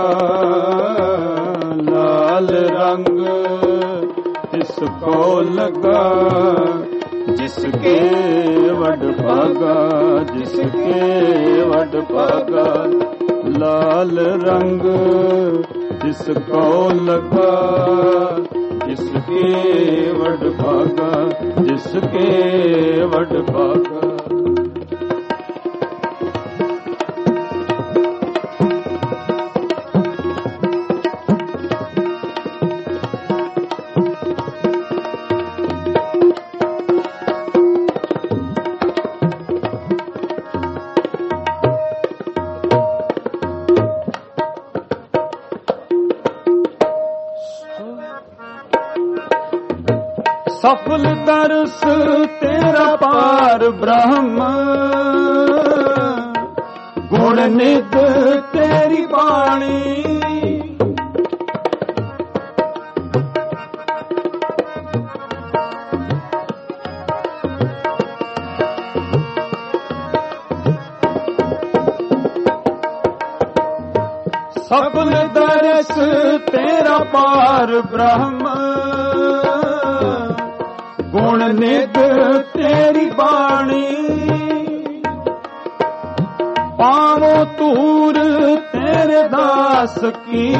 ਲਾਲ ਰੰਗ ਤਿਸ ਕੋ ਲੱਗਾ ਜਿਸਕੇ ਵੱਡ ਭਾਗਾ ਜਿਸਕੇ ਵੱਡ ਭਾਗਾ। ਲਾਲ ਰੰਗ ਜਿਸ ਕੋ ਲਗਾ ਜਿਸਕੇ ਵੱਡ ਭਾਗਾ ਜਿਸਕੇ ਵੱਡ ਭਾਗਾ। ਸਫਲ ਦਰਸ ਤੇਰਾ ਪਾਰ ਬ੍ਰਹਮ ਗੁਣ ਨਿਧ ਤੇਰੀ ਬਾਣੀ। ਸਫਲ ਦਰਸ ਤੇਰਾ ਪਾਰ ਬ੍ਰਹਮ ਗੁਣ ਨਿਧ ਤੇਰੀ ਬਾਣੀ। ਪਾਵੋ ਤੂਰ ਤੇਰੇ ਦਾਸ ਕੀ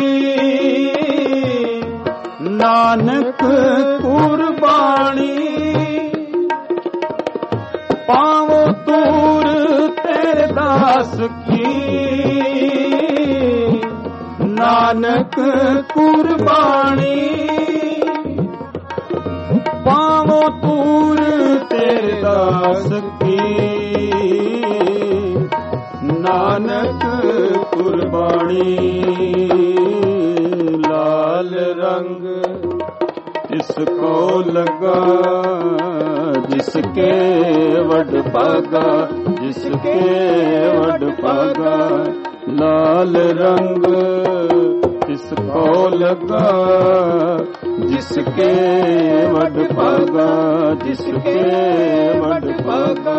ਨਾਨਕ ਕੁਰਬਾਨੀ। ਪਾਵੋ ਤੂਰ ਤੇਰੇ ਦਾਸ ਕੀ ਨਾਨਕ ਕੁਰਬਾਨੀ। ਪਾਵੋ ਤੂਰ ਤੇਰੇ ਦਾਸ ਕੀ ਨਾਨਕ ਕੁਰਬਾਨੀ। ਲਾਲ ਰੰਗ ਇਸ ਕੋ ਲਗਾ ਜਿਸਕੇ ਵੱਡ ਭਾਗਾ ਜਿਸਕੇ ਵੱਡ ਭਾਗਾ। ਲਾਲ ਰੰਗ ਇਸ जिसको लगा, जिसके वड पागा, जिसके वड पागा।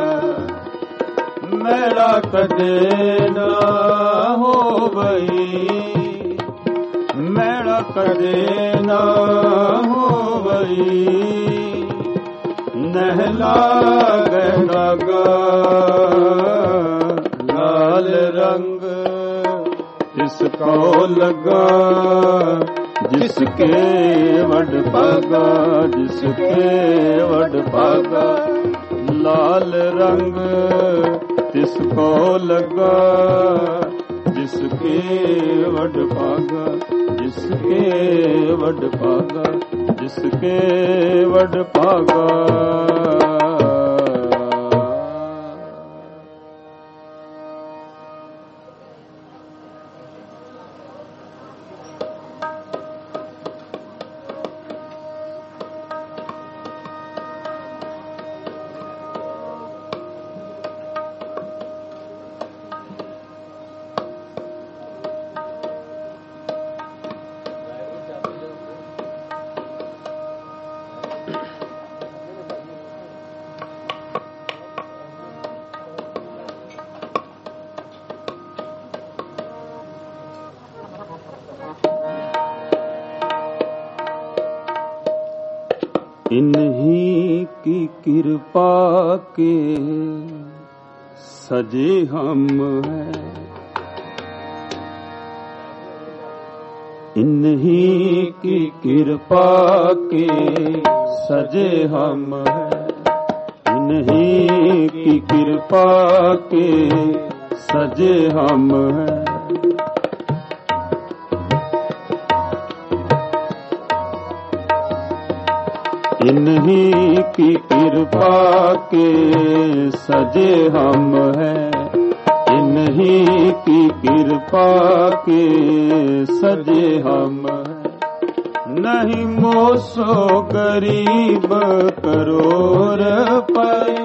मेरा कदे ना हो गई, मेरा कदे ना हो गई, नहला गहनागा लाल रंग, जिसको लगा, जिसके वड पागा, जिसके वड पागा। लाल रंग जिसको लगा, जिसके वड पागा, जिसके वड पागा, जिसके वड पागा। इन्हीं की कृपा के सजे हम हैं, इन्हीं की कृपा के सजे हम हैं, इन्हीं की कृपा के सजे हम हैं। इन्हीं की कृपा के सजे हम हैं, इन्हीं की कृपा के सजे हम हैं। नहीं मोसो गरीब करोड़ पाए,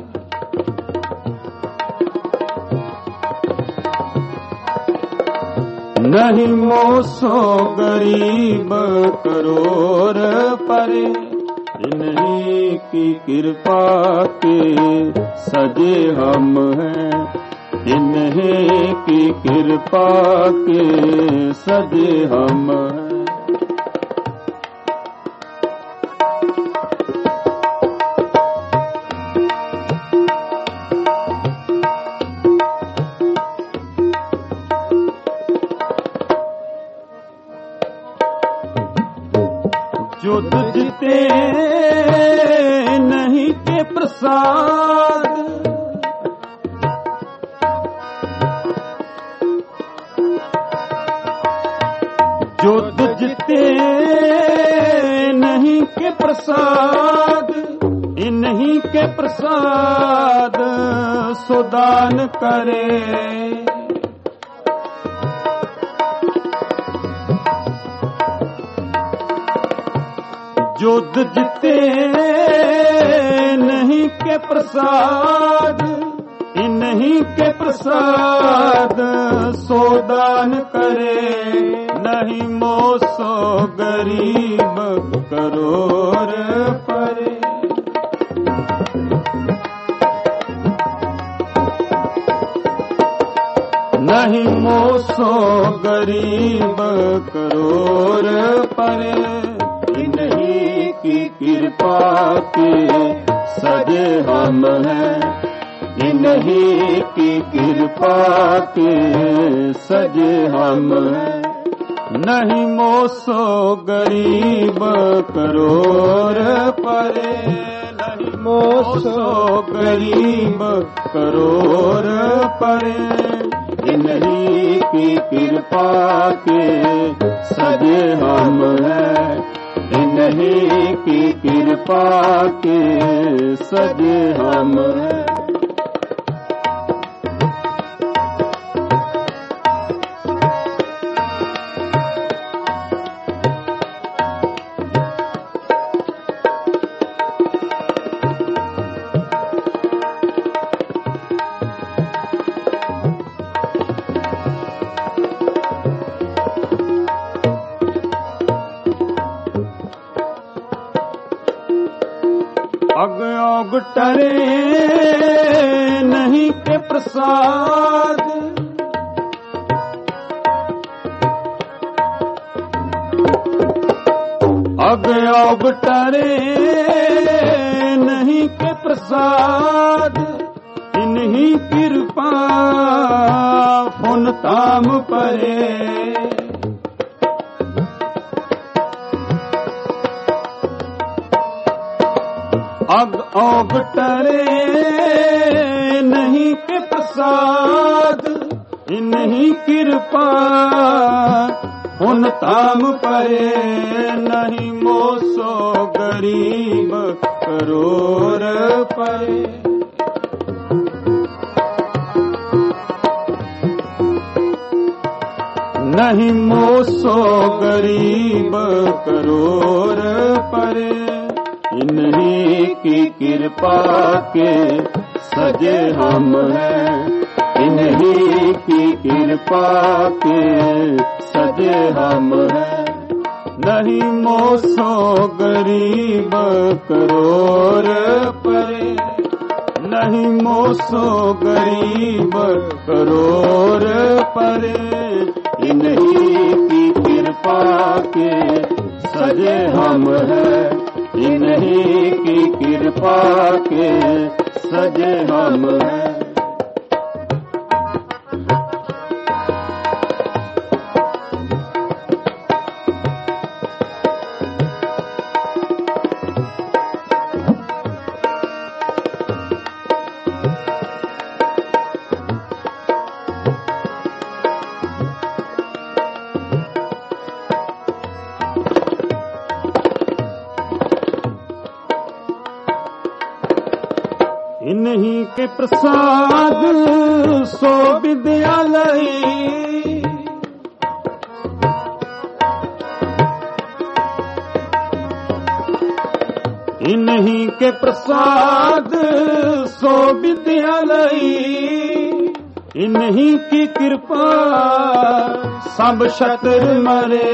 नहीं मोसो गरीब करोड़ परे। इन्हीं की कृपा के सजे हम हैं, इन्हीं की कृपा के सजे हम हैं। जो तुझते नहीं के प्रसाद, जो तुझते नहीं के प्रसाद, इन्हीं के प्रसाद सुदान करे। जो तुझते नहीं के प्रसाद, इन्हीं के प्रसाद सोदान करे। नहीं मोसो गरीब करोड़ परे। नहीं मोसो गरीब करोड़ परे। इन्हीं की कृपा के सजे हम हैं, इन्हीं की कृपा के सजे हम हैं। नहीं मोसो गरीब करोड़ परे, नहीं मोसो गरीब करोड़ परे। इन्हीं की कृपा के सजे हम हैं, इन्हीं की कृपा के सजे हम हैं। औग टरे नहीं के प्रसाद, अग औग टरे नहीं के प्रसाद, इन्हीं कृपा फुन ताम परे। अग औग टरे नहीं के प्रसाद, इन्हीं कृपा उन ताम परे। नहीं मोसो गरीब करोड़ परे, नहीं मोसो गरीब करोड़ परे। इन्हीं की कृपा के सजे हम हैं, इन्हीं की कृपा के सजे हम हैं। नहीं मोसो गरीब करोड़ परे, नहीं मोसो गरीब करोड़ परे। इन्हीं की कृपा के सजे हम हैं, इन्हीं की कृपा के सजे हम हैं। इन्हीं के प्रसाद सो विद्यालय, इन्हीं के प्रसाद सो विद्यालय। इन्हीं की कृपा सब शत्रु मरे,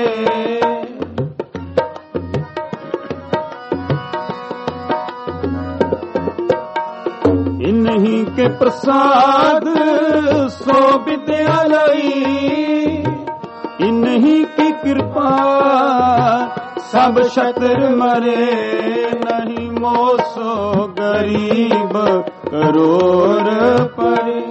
इन्हीं के प्रसाद सो विद्यालय। इन्हीं की कृपा सब शत्रु मरे। नहीं मोसो गरीब करोड़ परे,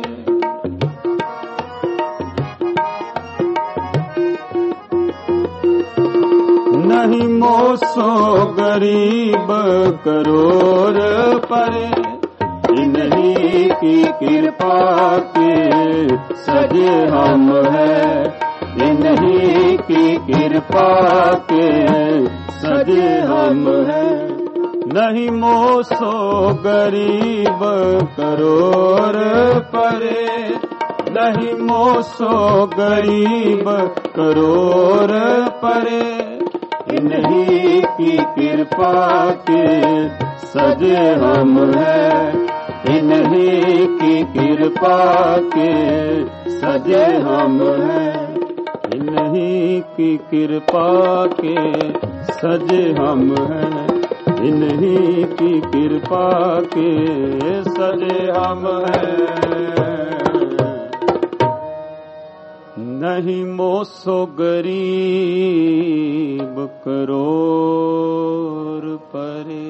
नहीं मोसो गरीब करोड़ परे। इन्हीं की कृपा के सजे हम हैं, इन्हीं की कृपा के सजे हम हैं। नहीं मोसो गरीब करोड़ परे, नहीं मोसो गरीब करोड़ परे। इन्हीं की कृपा के सजे हम हैं, इन्हीं की कृपा के सजे हम हैं। इन्हीं की कृपा के सजे हम हैं, इन्हीं की कृपा के सजे हम हैं। नहीं मोसो गरीब करोड़ परे।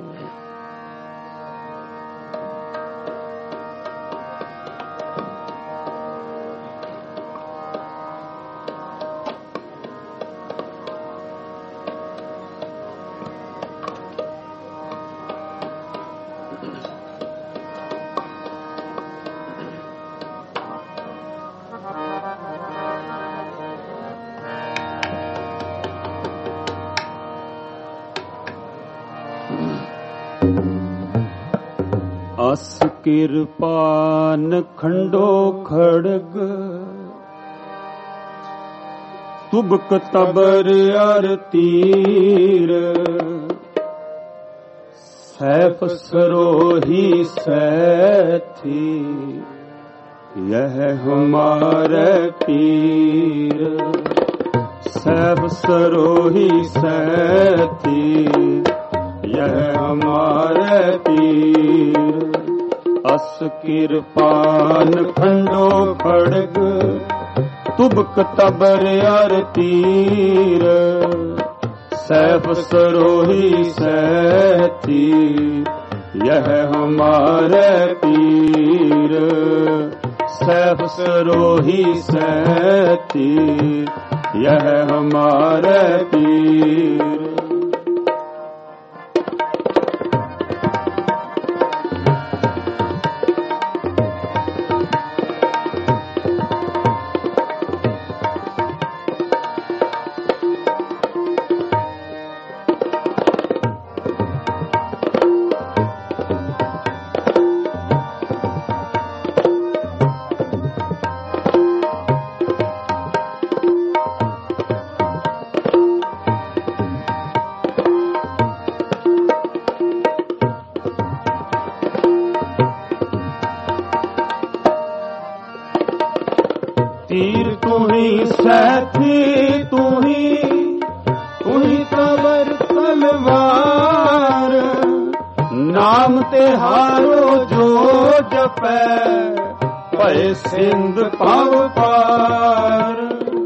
अस किरपान खंडो खड़ग, तुबक तबर अर तीर। सैफ सरोही सैथी, यह हमारे पीर। सैफ सरोही सैथी, यह हमारे पीर। अस किरपान खंडो खड़ग तुबक तबर अर तीर सैफ सरोही सहती यह हमारे पीर सैफ सरोही सहती यह हमारे पीर। तीर तू ही साथी तू ही तू ही तवर तलवार नाम तेहारो जो जपै पै सिंध पाव पार।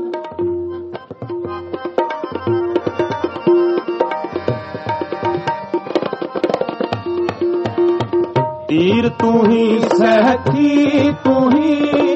तीर तू ही साथी तू ही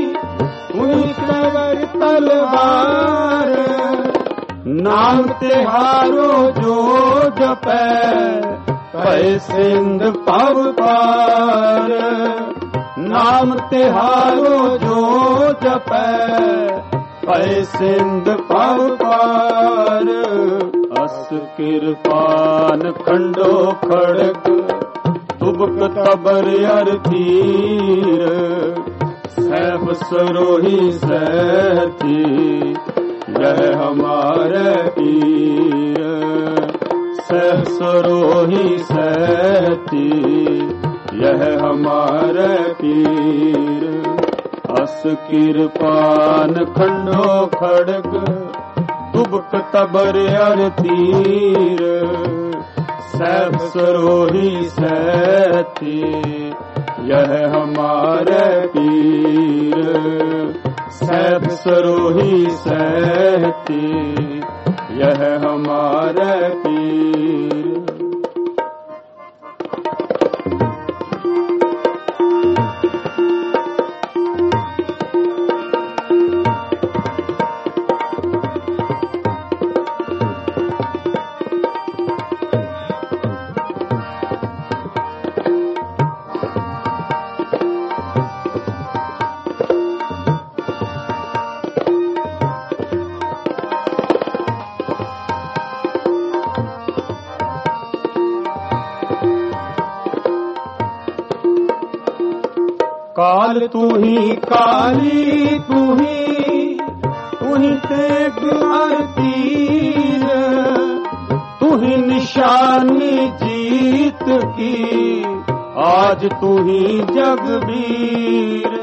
तवर तलवार नाम तेहारो जो जपै पै सिंध पाव पार। नाम तेहारो जो जपै पै सिंध पाव पार। अस किरपान खंडो खड़ग तुबक तबर अर तीर सैफ सरोही सहती यह हमारे पीर सैफ सरोही सहती यह हमारे पीर। अस किरपान खंडो खड़ग तुबक तबर अर तीर सैफ सरोही सहती यह हमारे पीर सैफ सरोही सहती यह हमारे पीर। काल तू ही काली तू ही तू ही तेग अर तीर तू ही निशानी जीत की आज तू ही जगबीर।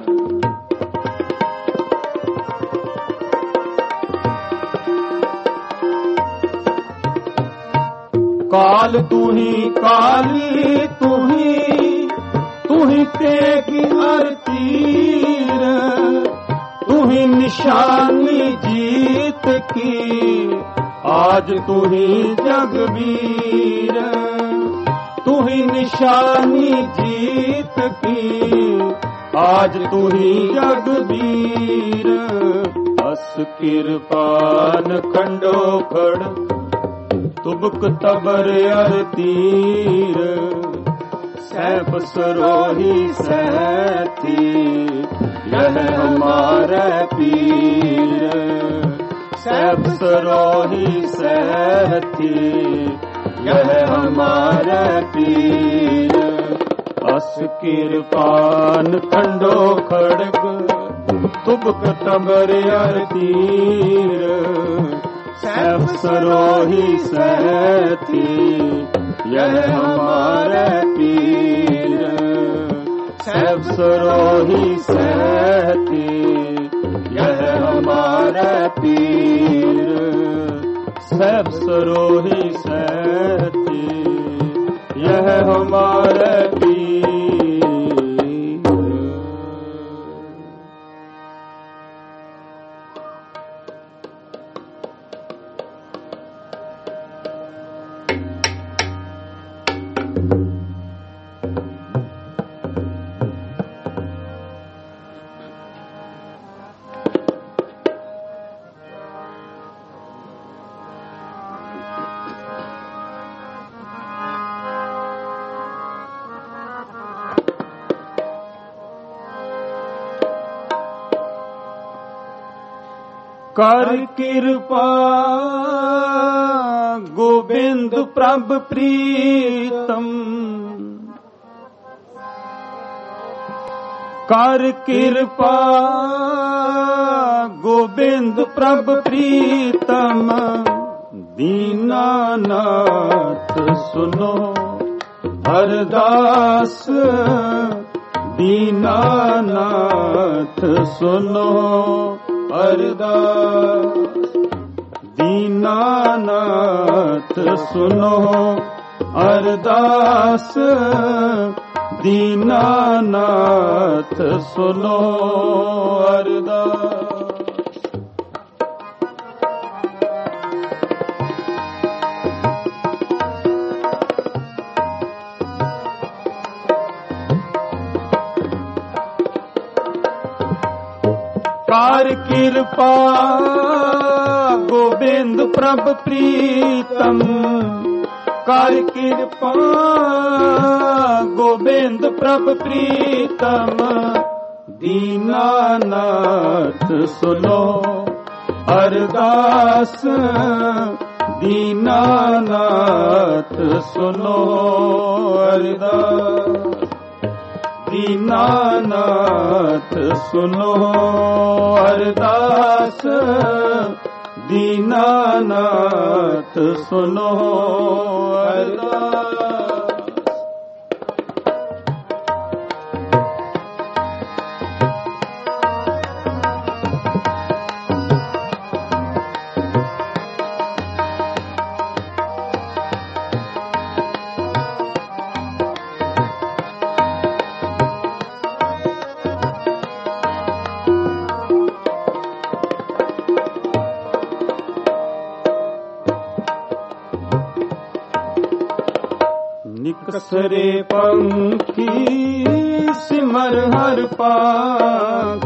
काल तू ही काली तू ही तू ही तेग अर तीर तू ही निशानी जीत की आज तू ही जगबीर। तू ही निशानी जीत की आज तू ही जगबीर। अस किरपान खंडो खड़ तुबक तबर अर तीर सैफ सरोही सहती यह हमारे पीर सैफ सरोही सहती यह हमारे पीर। अस किरपान खंडो खड़ग तुबक तबर अर तीर सैफ सरोही सहती यह हमारे पीर सैफ सरोही सहती यह हमारे पीर सैफ सरोही सहती यह हमारे पीर। कर कृपा गोविंद प्रभ प्रीतम, कर कृपा गोविंद प्रभ प्रीतम, दीनानाथ सुनो अरदास, दीनानाथ सुनो अरदास, दीनानाथ सुनो अरदास, दीनानाथ सुनो अरदास। कर कृपा गोविंद प्रभ प्रीतम, कर कृपा गोविंद प्रभ प्रीतम, दीनानाथ सुनो अरदास, दीनानाथ सुनो अरदास, दीनानाथ सुनो अरदास, दीनानाथ सुनो अरदास। निकसरे पंखी सिमर हर पाख,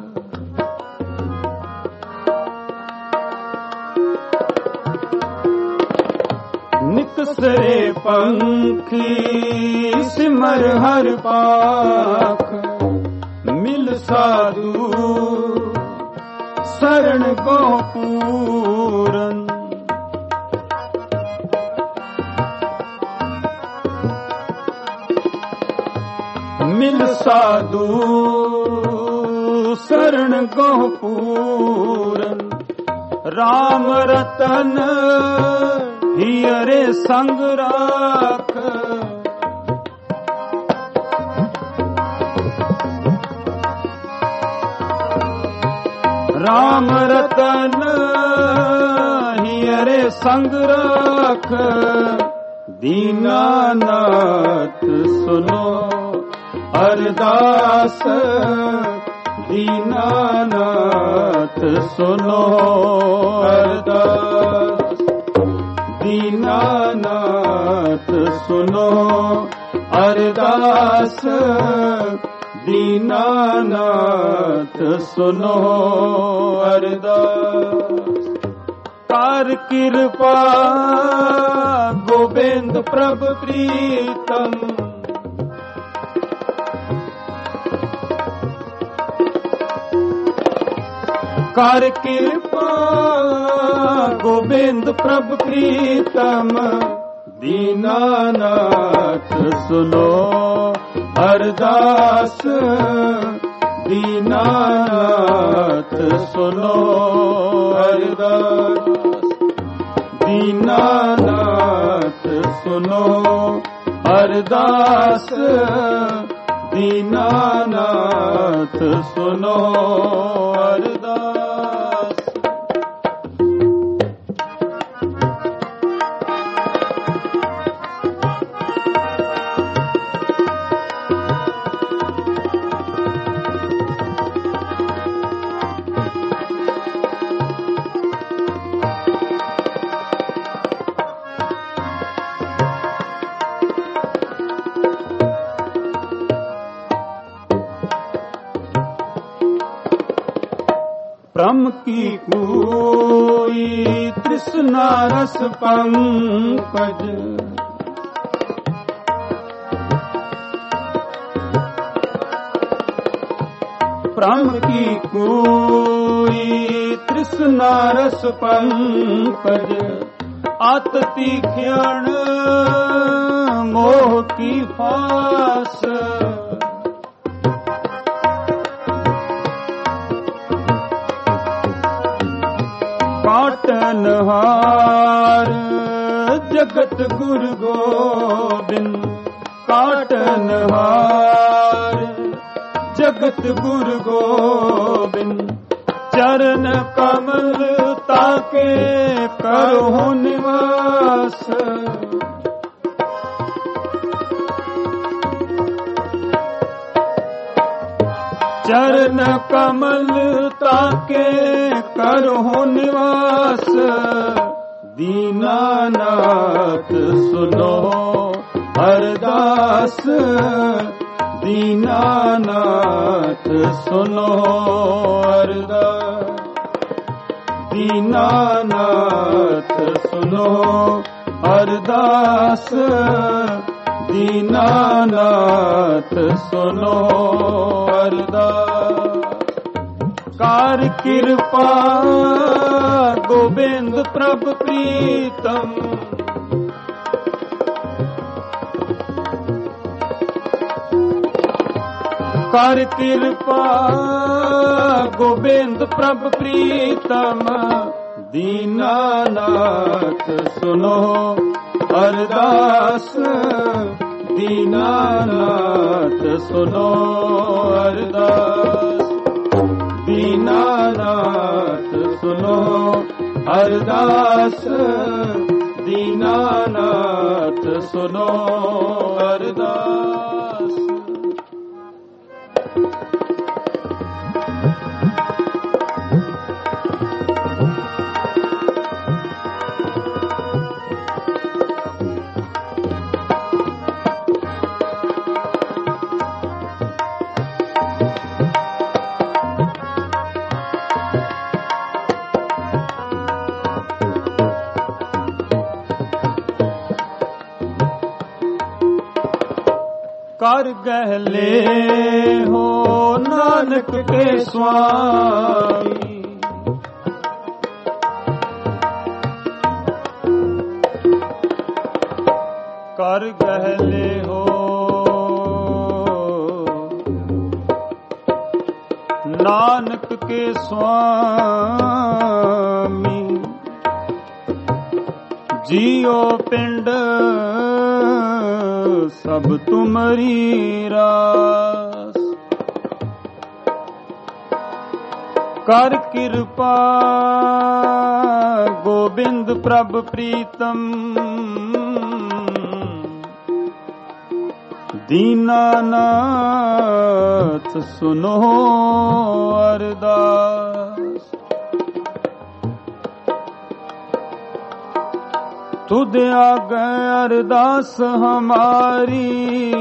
निकसरे पंखी सिमर हर पाख, मिल साधु शरण को पूरन, मिल साधु शरण को पूरन, राम रतन हियरे संग राख, राम रतन हियरे संग राख, दीनानाथ सुनो अरदास, दीनानाथ सुनो अरदास, दीनानाथ सुनो अरदास, दीनानाथ सुनो अरदास। कर कृपा गोविंद प्रभ प्रीतम, कर कृपा गोविंद प्रभ प्रीतम, दीनानाथ सुनो अरदास, दीनानाथ सुनो अरदास, दीनानाथ सुनो अरदास, दीनानाथ सुनो अरदास। ब्रह्म की कोई तृष्णा रस पंकज, ब्रह्म की कोई तृष्णा रस पंकज आत तीखण मोह की फास काटन हार जगत गुरु गोबिंद काटन हार जगत गुरु गोबिंद चरण कमल ताके करो निवास चरण कमल ताके करो निवास दीनानाथ सुनो अरदास दीनानाथ सुनो अरदास दीनानाथ सुनो अरदास दीनानाथ सुनो अरदास कार कृपा गोविंद प्रभु प्रीतम कर कृपा गोविंद प्रभु प्रीतम दीनानाथ सुनो अरदास दीनानाथ सुनो अरदास दीनानाथ सुनो अरदास दीनानाथ सुनो अरदास कर गहले हो नानक के स्वामी कर गहले हो नानक के स्वामी जियो पिंड सब तुम्हारी रास कर कृपा गोविंद प्रभु प्रीतम दीनानाथ सुनो अरदास तुद आगे अरदास हमारी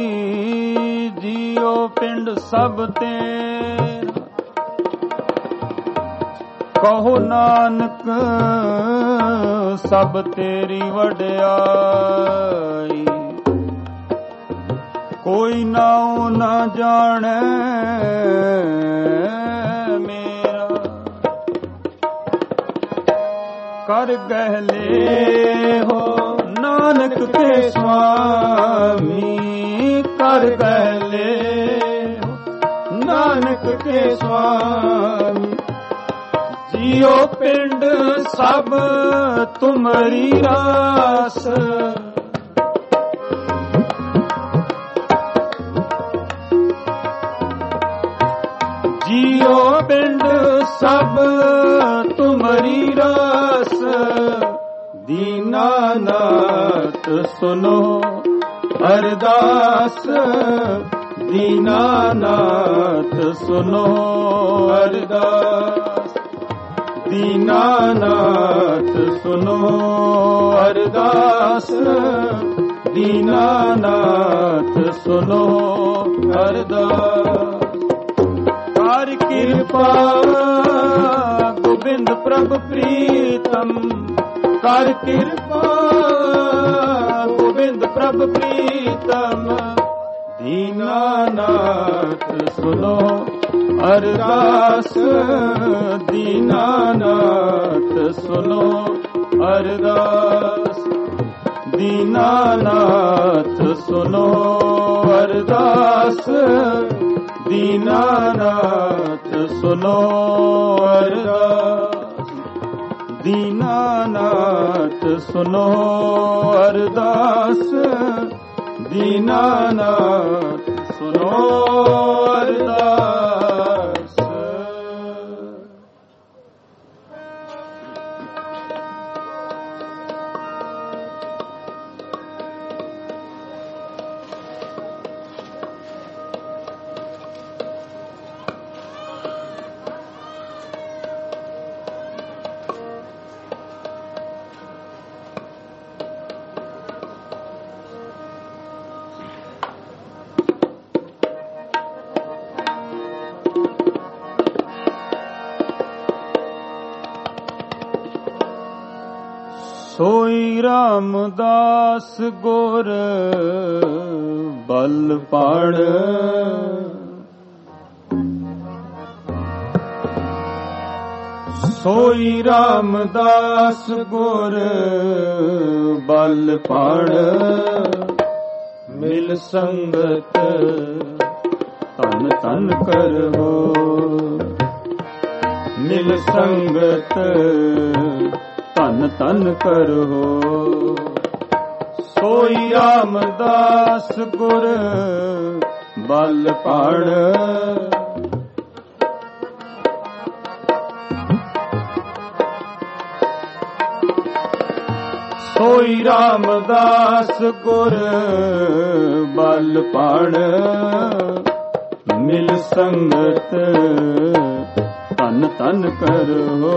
जियो पिंड सब तेरा कहो नानक सब तेरी वड्याई कोई नाऊ न जाने मेरा कर गहले हो नानक के स्वामी कर गहले हो नानक के स्वामी जियो पिंड सब तुम्हारी रास जियो पिंड सब तुम्हारी रास दीनानाथ सुनो अरदास दीनानाथ सुनो अरदास दीनानाथ सुनो अरदास दीनानाथ सुनो अरदास कर कृपा गोविंद प्रभु प्रीतम कर कृपा गोविंद प्रभु प्रीतम ਦੀਨਾਨਾਥ ਸੁਨੋ ਅਰਦਾਸ, ਦੀਨਾਨਾਥ ਸੁਨੋ ਅਰਦਾਸ, ਦੀਨਾਨਾਥ ਸੁਨੋ ਅਰਦਾਸ, ਦੀਨਾਨਾਥ ਸੁਨੋ ਅਰਦਾਸ, ਦੀਨਾਨਾਥ ਸੁਨੋ ਅਰਦਾਸ, ਦੀਨਾਨਾਥ ਸੁਨੋ ਅਰਦਾਸ। ਸੋਈ ਰਾਮਦਾਸ ਗੁਰ ਬਲ ਪਾੜ, ਸੋਈ ਰਾਮਦਾਸ ਗੁਰ ਬਲ ਪਾੜ, ਮਿਲ ਸੰਗਤ ਤਨ ਤਨ ਕਰੋ, ਮਿਲ ਸੰਗਤ ਤਨ ਤਨ ਕਰੋ। ਸੋਈ ਰਾਮਦਾਸ ਗੁਰ ਬਲ ਪਾੜ, ਸੋਈ ਰਾਮਦਾਸ ਗੁਰ ਬਲ ਪਾੜ, ਮਿਲ ਸੰਗਤ ਤਨ ਤਨ ਕਰੋ,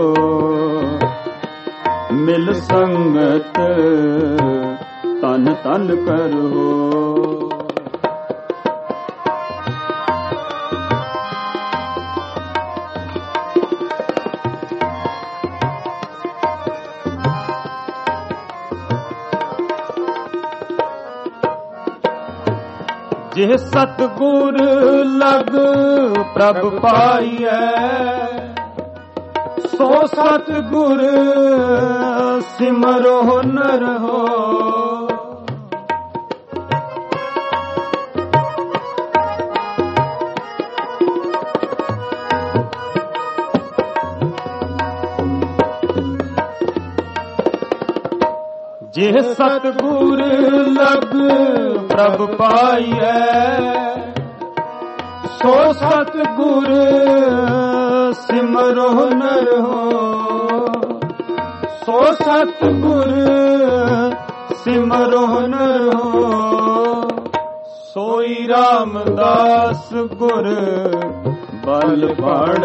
ਮਿਲ ਸੰਗਤ ਤਨ ਤਨ ਕਰੋ। ਜਿਹ ਸਤਿਗੁਰ ਲਗ ਪ੍ਰਭ ਪਾਈਐ, ਸੋ ਸਤਿਗੁਰ ਸਿਮਰੋ ਨਰ ਹੋ। ਜਿਹ ਸਤਿਗੁਰ ਲਗ ਪ੍ਰਭ ਪਾਈਐ, ਸੋ ਸਤਿਗੁਰ ਸਿਮਰੋ ਨਰ ਹੋ। ਸੋ ਸਤਿਗੁਰ ਸਿਮਰੋ ਨਰ ਹੋ। ਸੋਈ ਰਾਮਦਾਸ ਗੁਰ ਬਲ ਪਾੜ,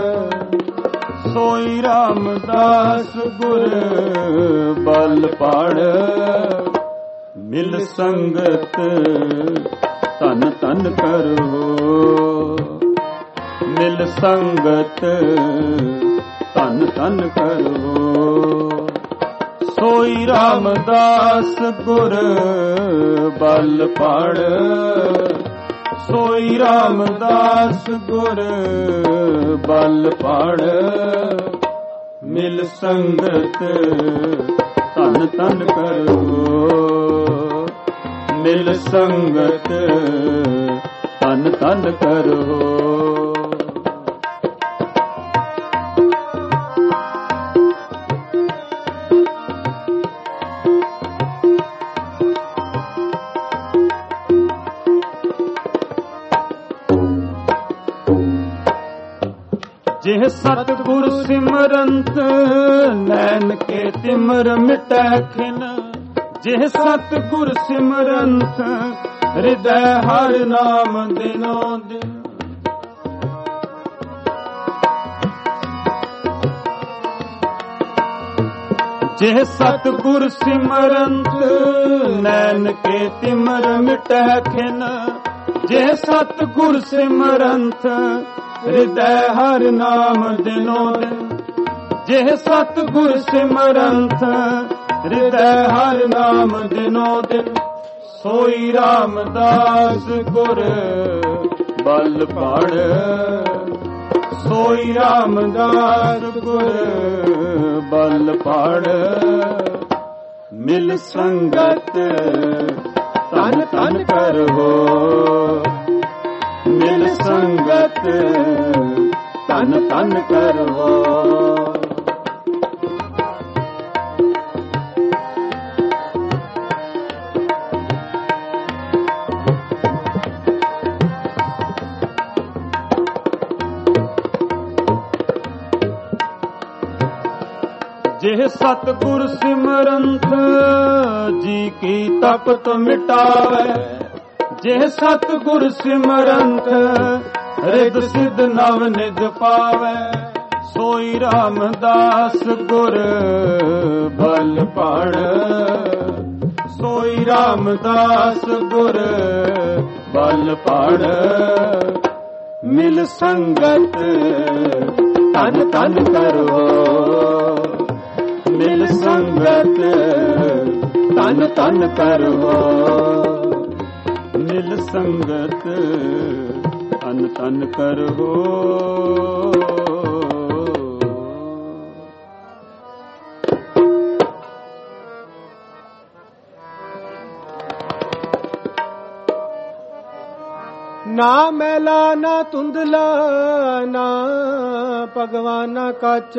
ਸੋਈ ਰਾਮਦਾਸ ਗੁਰ ਬਲ ਪਾੜ, ਮਿਲ ਸੰਗਤ ਤਨ ਤਨ ਕਰੋ, ਮਿਲ ਸੰਗਤ ਤਨ ਤਨ ਕਰੋ। ਸੋਈ ਰਾਮਦਾਸ ਗੁਰ ਬਲ ਪਾੜ, ਸੋਈ ਰਾਮਦਾਸ ਗੁਰ ਬਲ ਪਾੜ, ਮਿਲ ਸੰਗਤ ਤਨ ਤਨ ਕਰੋ, ਮਿਲ ਸੰਗਤ ਤਨ ਤਨ ਕਰੋ। ਜਿਹ ਸਤਿਗੁਰ ਸਿਮਰੰਤ ਨੈਣ ਕੇ ਤਿਮਰ ਮਿਟੈ ਖਿਨ, ਜਿਹ ਸਤਿਗੁਰ ਸਿਮਰੰਤ ਹਿਰਦੈ ਹਰ ਨਾਮ ਦਿਨੋ ਦਿਨ। ਜਿਹ ਸਤਿਗੁਰ ਸਿਮਰੰਤ ਨੈਣ ਕੇ ਤਿਮਰ ਮਿਟੈ ਖਿਨ, ਜਿਹ ਸਤਿਗੁਰ ਸਿਮਰੰਤ ਹਿਰਦੈ ਹਰ ਨਾਮ ਦਿਨੋ ਦਿਨ। ਜਿਹ ਸਤਿਗੁਰ ਸਿਮਰੰਤ ਹਿਰਦੈ ਹਰ ਨਾਮ ਦਿਨੋ ਦਿਨ। ਸੋਈ ਰਾਮਦਾਸ ਗੁਰ ਬਲ ਪੜ, ਸੋਈ ਰਾਮਦਾਸ ਗੁਰ ਬਲ ਪੜ, ਮਿਲ ਸੰਗਤ ਤਨ ਤਨ ਕਰੋ, ਮਿਲ ਸੰਗਤ ਤਨ ਤਨ ਕਰੋ। ਜਿਹ ਸਤਿਗੁਰ ਸਿਮਰੰਤ ਜੀ ਕੀ ਤਪਤ ਮਿਟਾਵੇ, ਜਿਹ ਸਤਿਗੁਰ ਸਿਮਰੰਤ ਰਿਦ ਸਿਧ ਨਵ ਨਿਧ ਪਾਵੇ, ਸੋਈ ਰਾਮਦਾਸ ਗੁਰ ਬਲ ਪੜ, ਸੋਈ ਰਾਮਦਾਸ ਗੁਰ ਬਲ ਪੜ, ਮਿਲ ਸੰਗਤ ਤਨ ਤਨ ਕਰੋ, ਮਿਲ ਸੰਗਤ ਤਨ ਤਨ ਕਰੋ, ਮਿਲ ਸੰਗਤ ਤਨ ਤਨ ਕਰੋ। ਨਾ ਮੈਲਾ ਨਾ ਧੁੰਦਲਾ ਨਾ ਭਗਵਾਨਾ ਕੱਚ,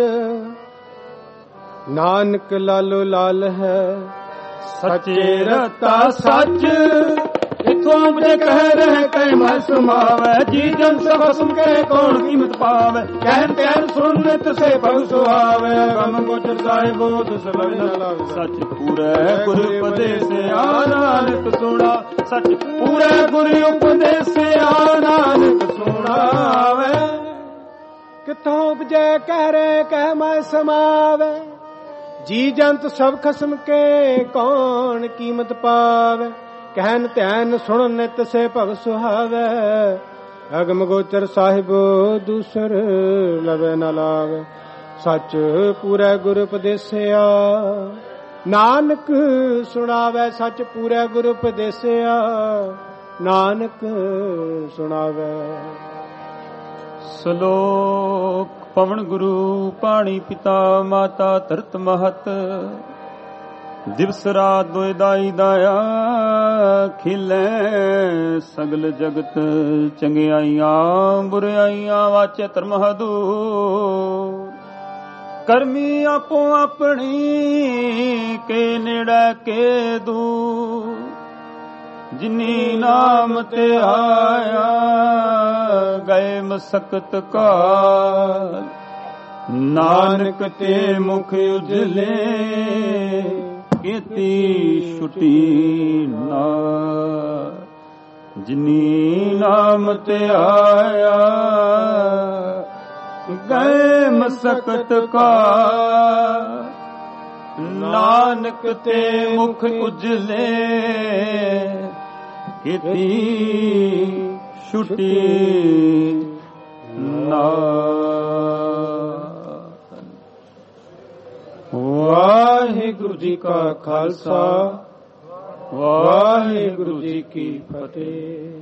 ਨਾਨਕ ਲਾਲੋ ਲਾਲ ਹੈ ਸੱਚੇ ਰਤਾ ਸੱਚ, ਇਥੋਂ ਮੁਝੇ ਕਹਿ ਰਹਿ ਕਹਿ ਮੈਂ ਸਮਾਵੈ, ਜੀ ਜਨ ਸਭ ਸੁਨ ਕੇ ਕੌਣ ਕੀਮਤ ਪਾਵੈ, ਕਹਿਨ ਧਿਆਨ ਸੁਣ ਨਿਤ ਸੇ ਭਗ ਸੁਹਾਵੈ, ਗਮ ਗੋਚਰ ਸਾਹਿਬੋ ਤਿਸ ਲਗ ਨ ਲਾਵੈ, ਸੱਚ ਪੂਰੈ ਗੁਰ ਉਪਦੇਸਿਆ ਨਾਨਕ ਸੁਣਾ, ਸੱਚ ਪੂਰੈ ਗੁਰ ਉਪਦੇਸਿਆ ਨਾਨਕ ਸੁਣਾਵੈ, ਕਿਥੋਂ ਉਪਜੈ ਕਹਿ ਰਹਿ ਕਹਿ ਮੈਂ ਸਮਾਵੈ, ਜੀ ਜੰਤ ਸਭ ਖਸਮ ਕੇ ਕੌਣ ਕੀਮਤ ਪਾਵੈ, ਕਹਿਨ ਧਿਆਨ ਸੁਣ ਨਿਤ ਸੇ ਭਗ ਸੁਹਾਵੈ, ਅਗਮ ਗੋਚਰ ਸਾਹਿਬ ਦੂਸਰ ਲਵੇ ਨ ਲਾਵੈ, ਸੱਚ ਪੂਰੈ ਗੁਰ ਉਪਦੇਸਿਆ ਨਾਨਕ ਸੁਣਾਵੈ, ਸੱਚ ਪੂਰੈ ਗੁਰ ਉਪਦੇਸਿਆ ਨਾਨਕ ਸੁਣਾਵੈ। ਸ਼ਲੋਕ ਪਵਨ ਗੁਰੂ ਪਾਣੀ ਪਿਤਾ ਮਾਤਾ ਧਰਤ ਮਹਤ, ਦਿਵਸ ਰਾਤ ਦੋਇ ਦਾਈ ਦਾਇਆ, ਖਿਲੇ ਸਗਲ ਜਗਤ ਚੰਗਿਆਈਆਂ ਬੁਰਾਈਆਂ ਵਾਚੇ ਧਰਮ ਹਦੂਰ, ਕਰਮੀ ਆਪੋ ਆਪਣੀ ਕੇ ਨੇੜੇ ਕੇ ਦੂਰ, ਜਿਨੀ ਨਾਮ ਤੇ ਆਇਆ ਗਏ ਮਸਕਤ ਕਾਲ, ਨਾਨਕ ਤੇ ਮੁਖ ਉਜਲੇ ਕੀਤੀ ਛੁਟੀ ਨਾ, ਜਿਨੀ ਨਾਮ ਤੇ ਆਇਆ ਗਏ ਮਸਕਤ ਕਾਲ, ਨਾਨਕ ਤੇ ਮੁਖ ਉਜਲੇ ਕੀਤੀ ਛੁਟੀ ਨਾ। ਵਾਹਿਗੁਰੂ ਜੀ ਕਾ ਖਾਲਸਾ, ਵਾਹਿਗੁਰੂ ਜੀ ਕੀ ਫਤਿਹ।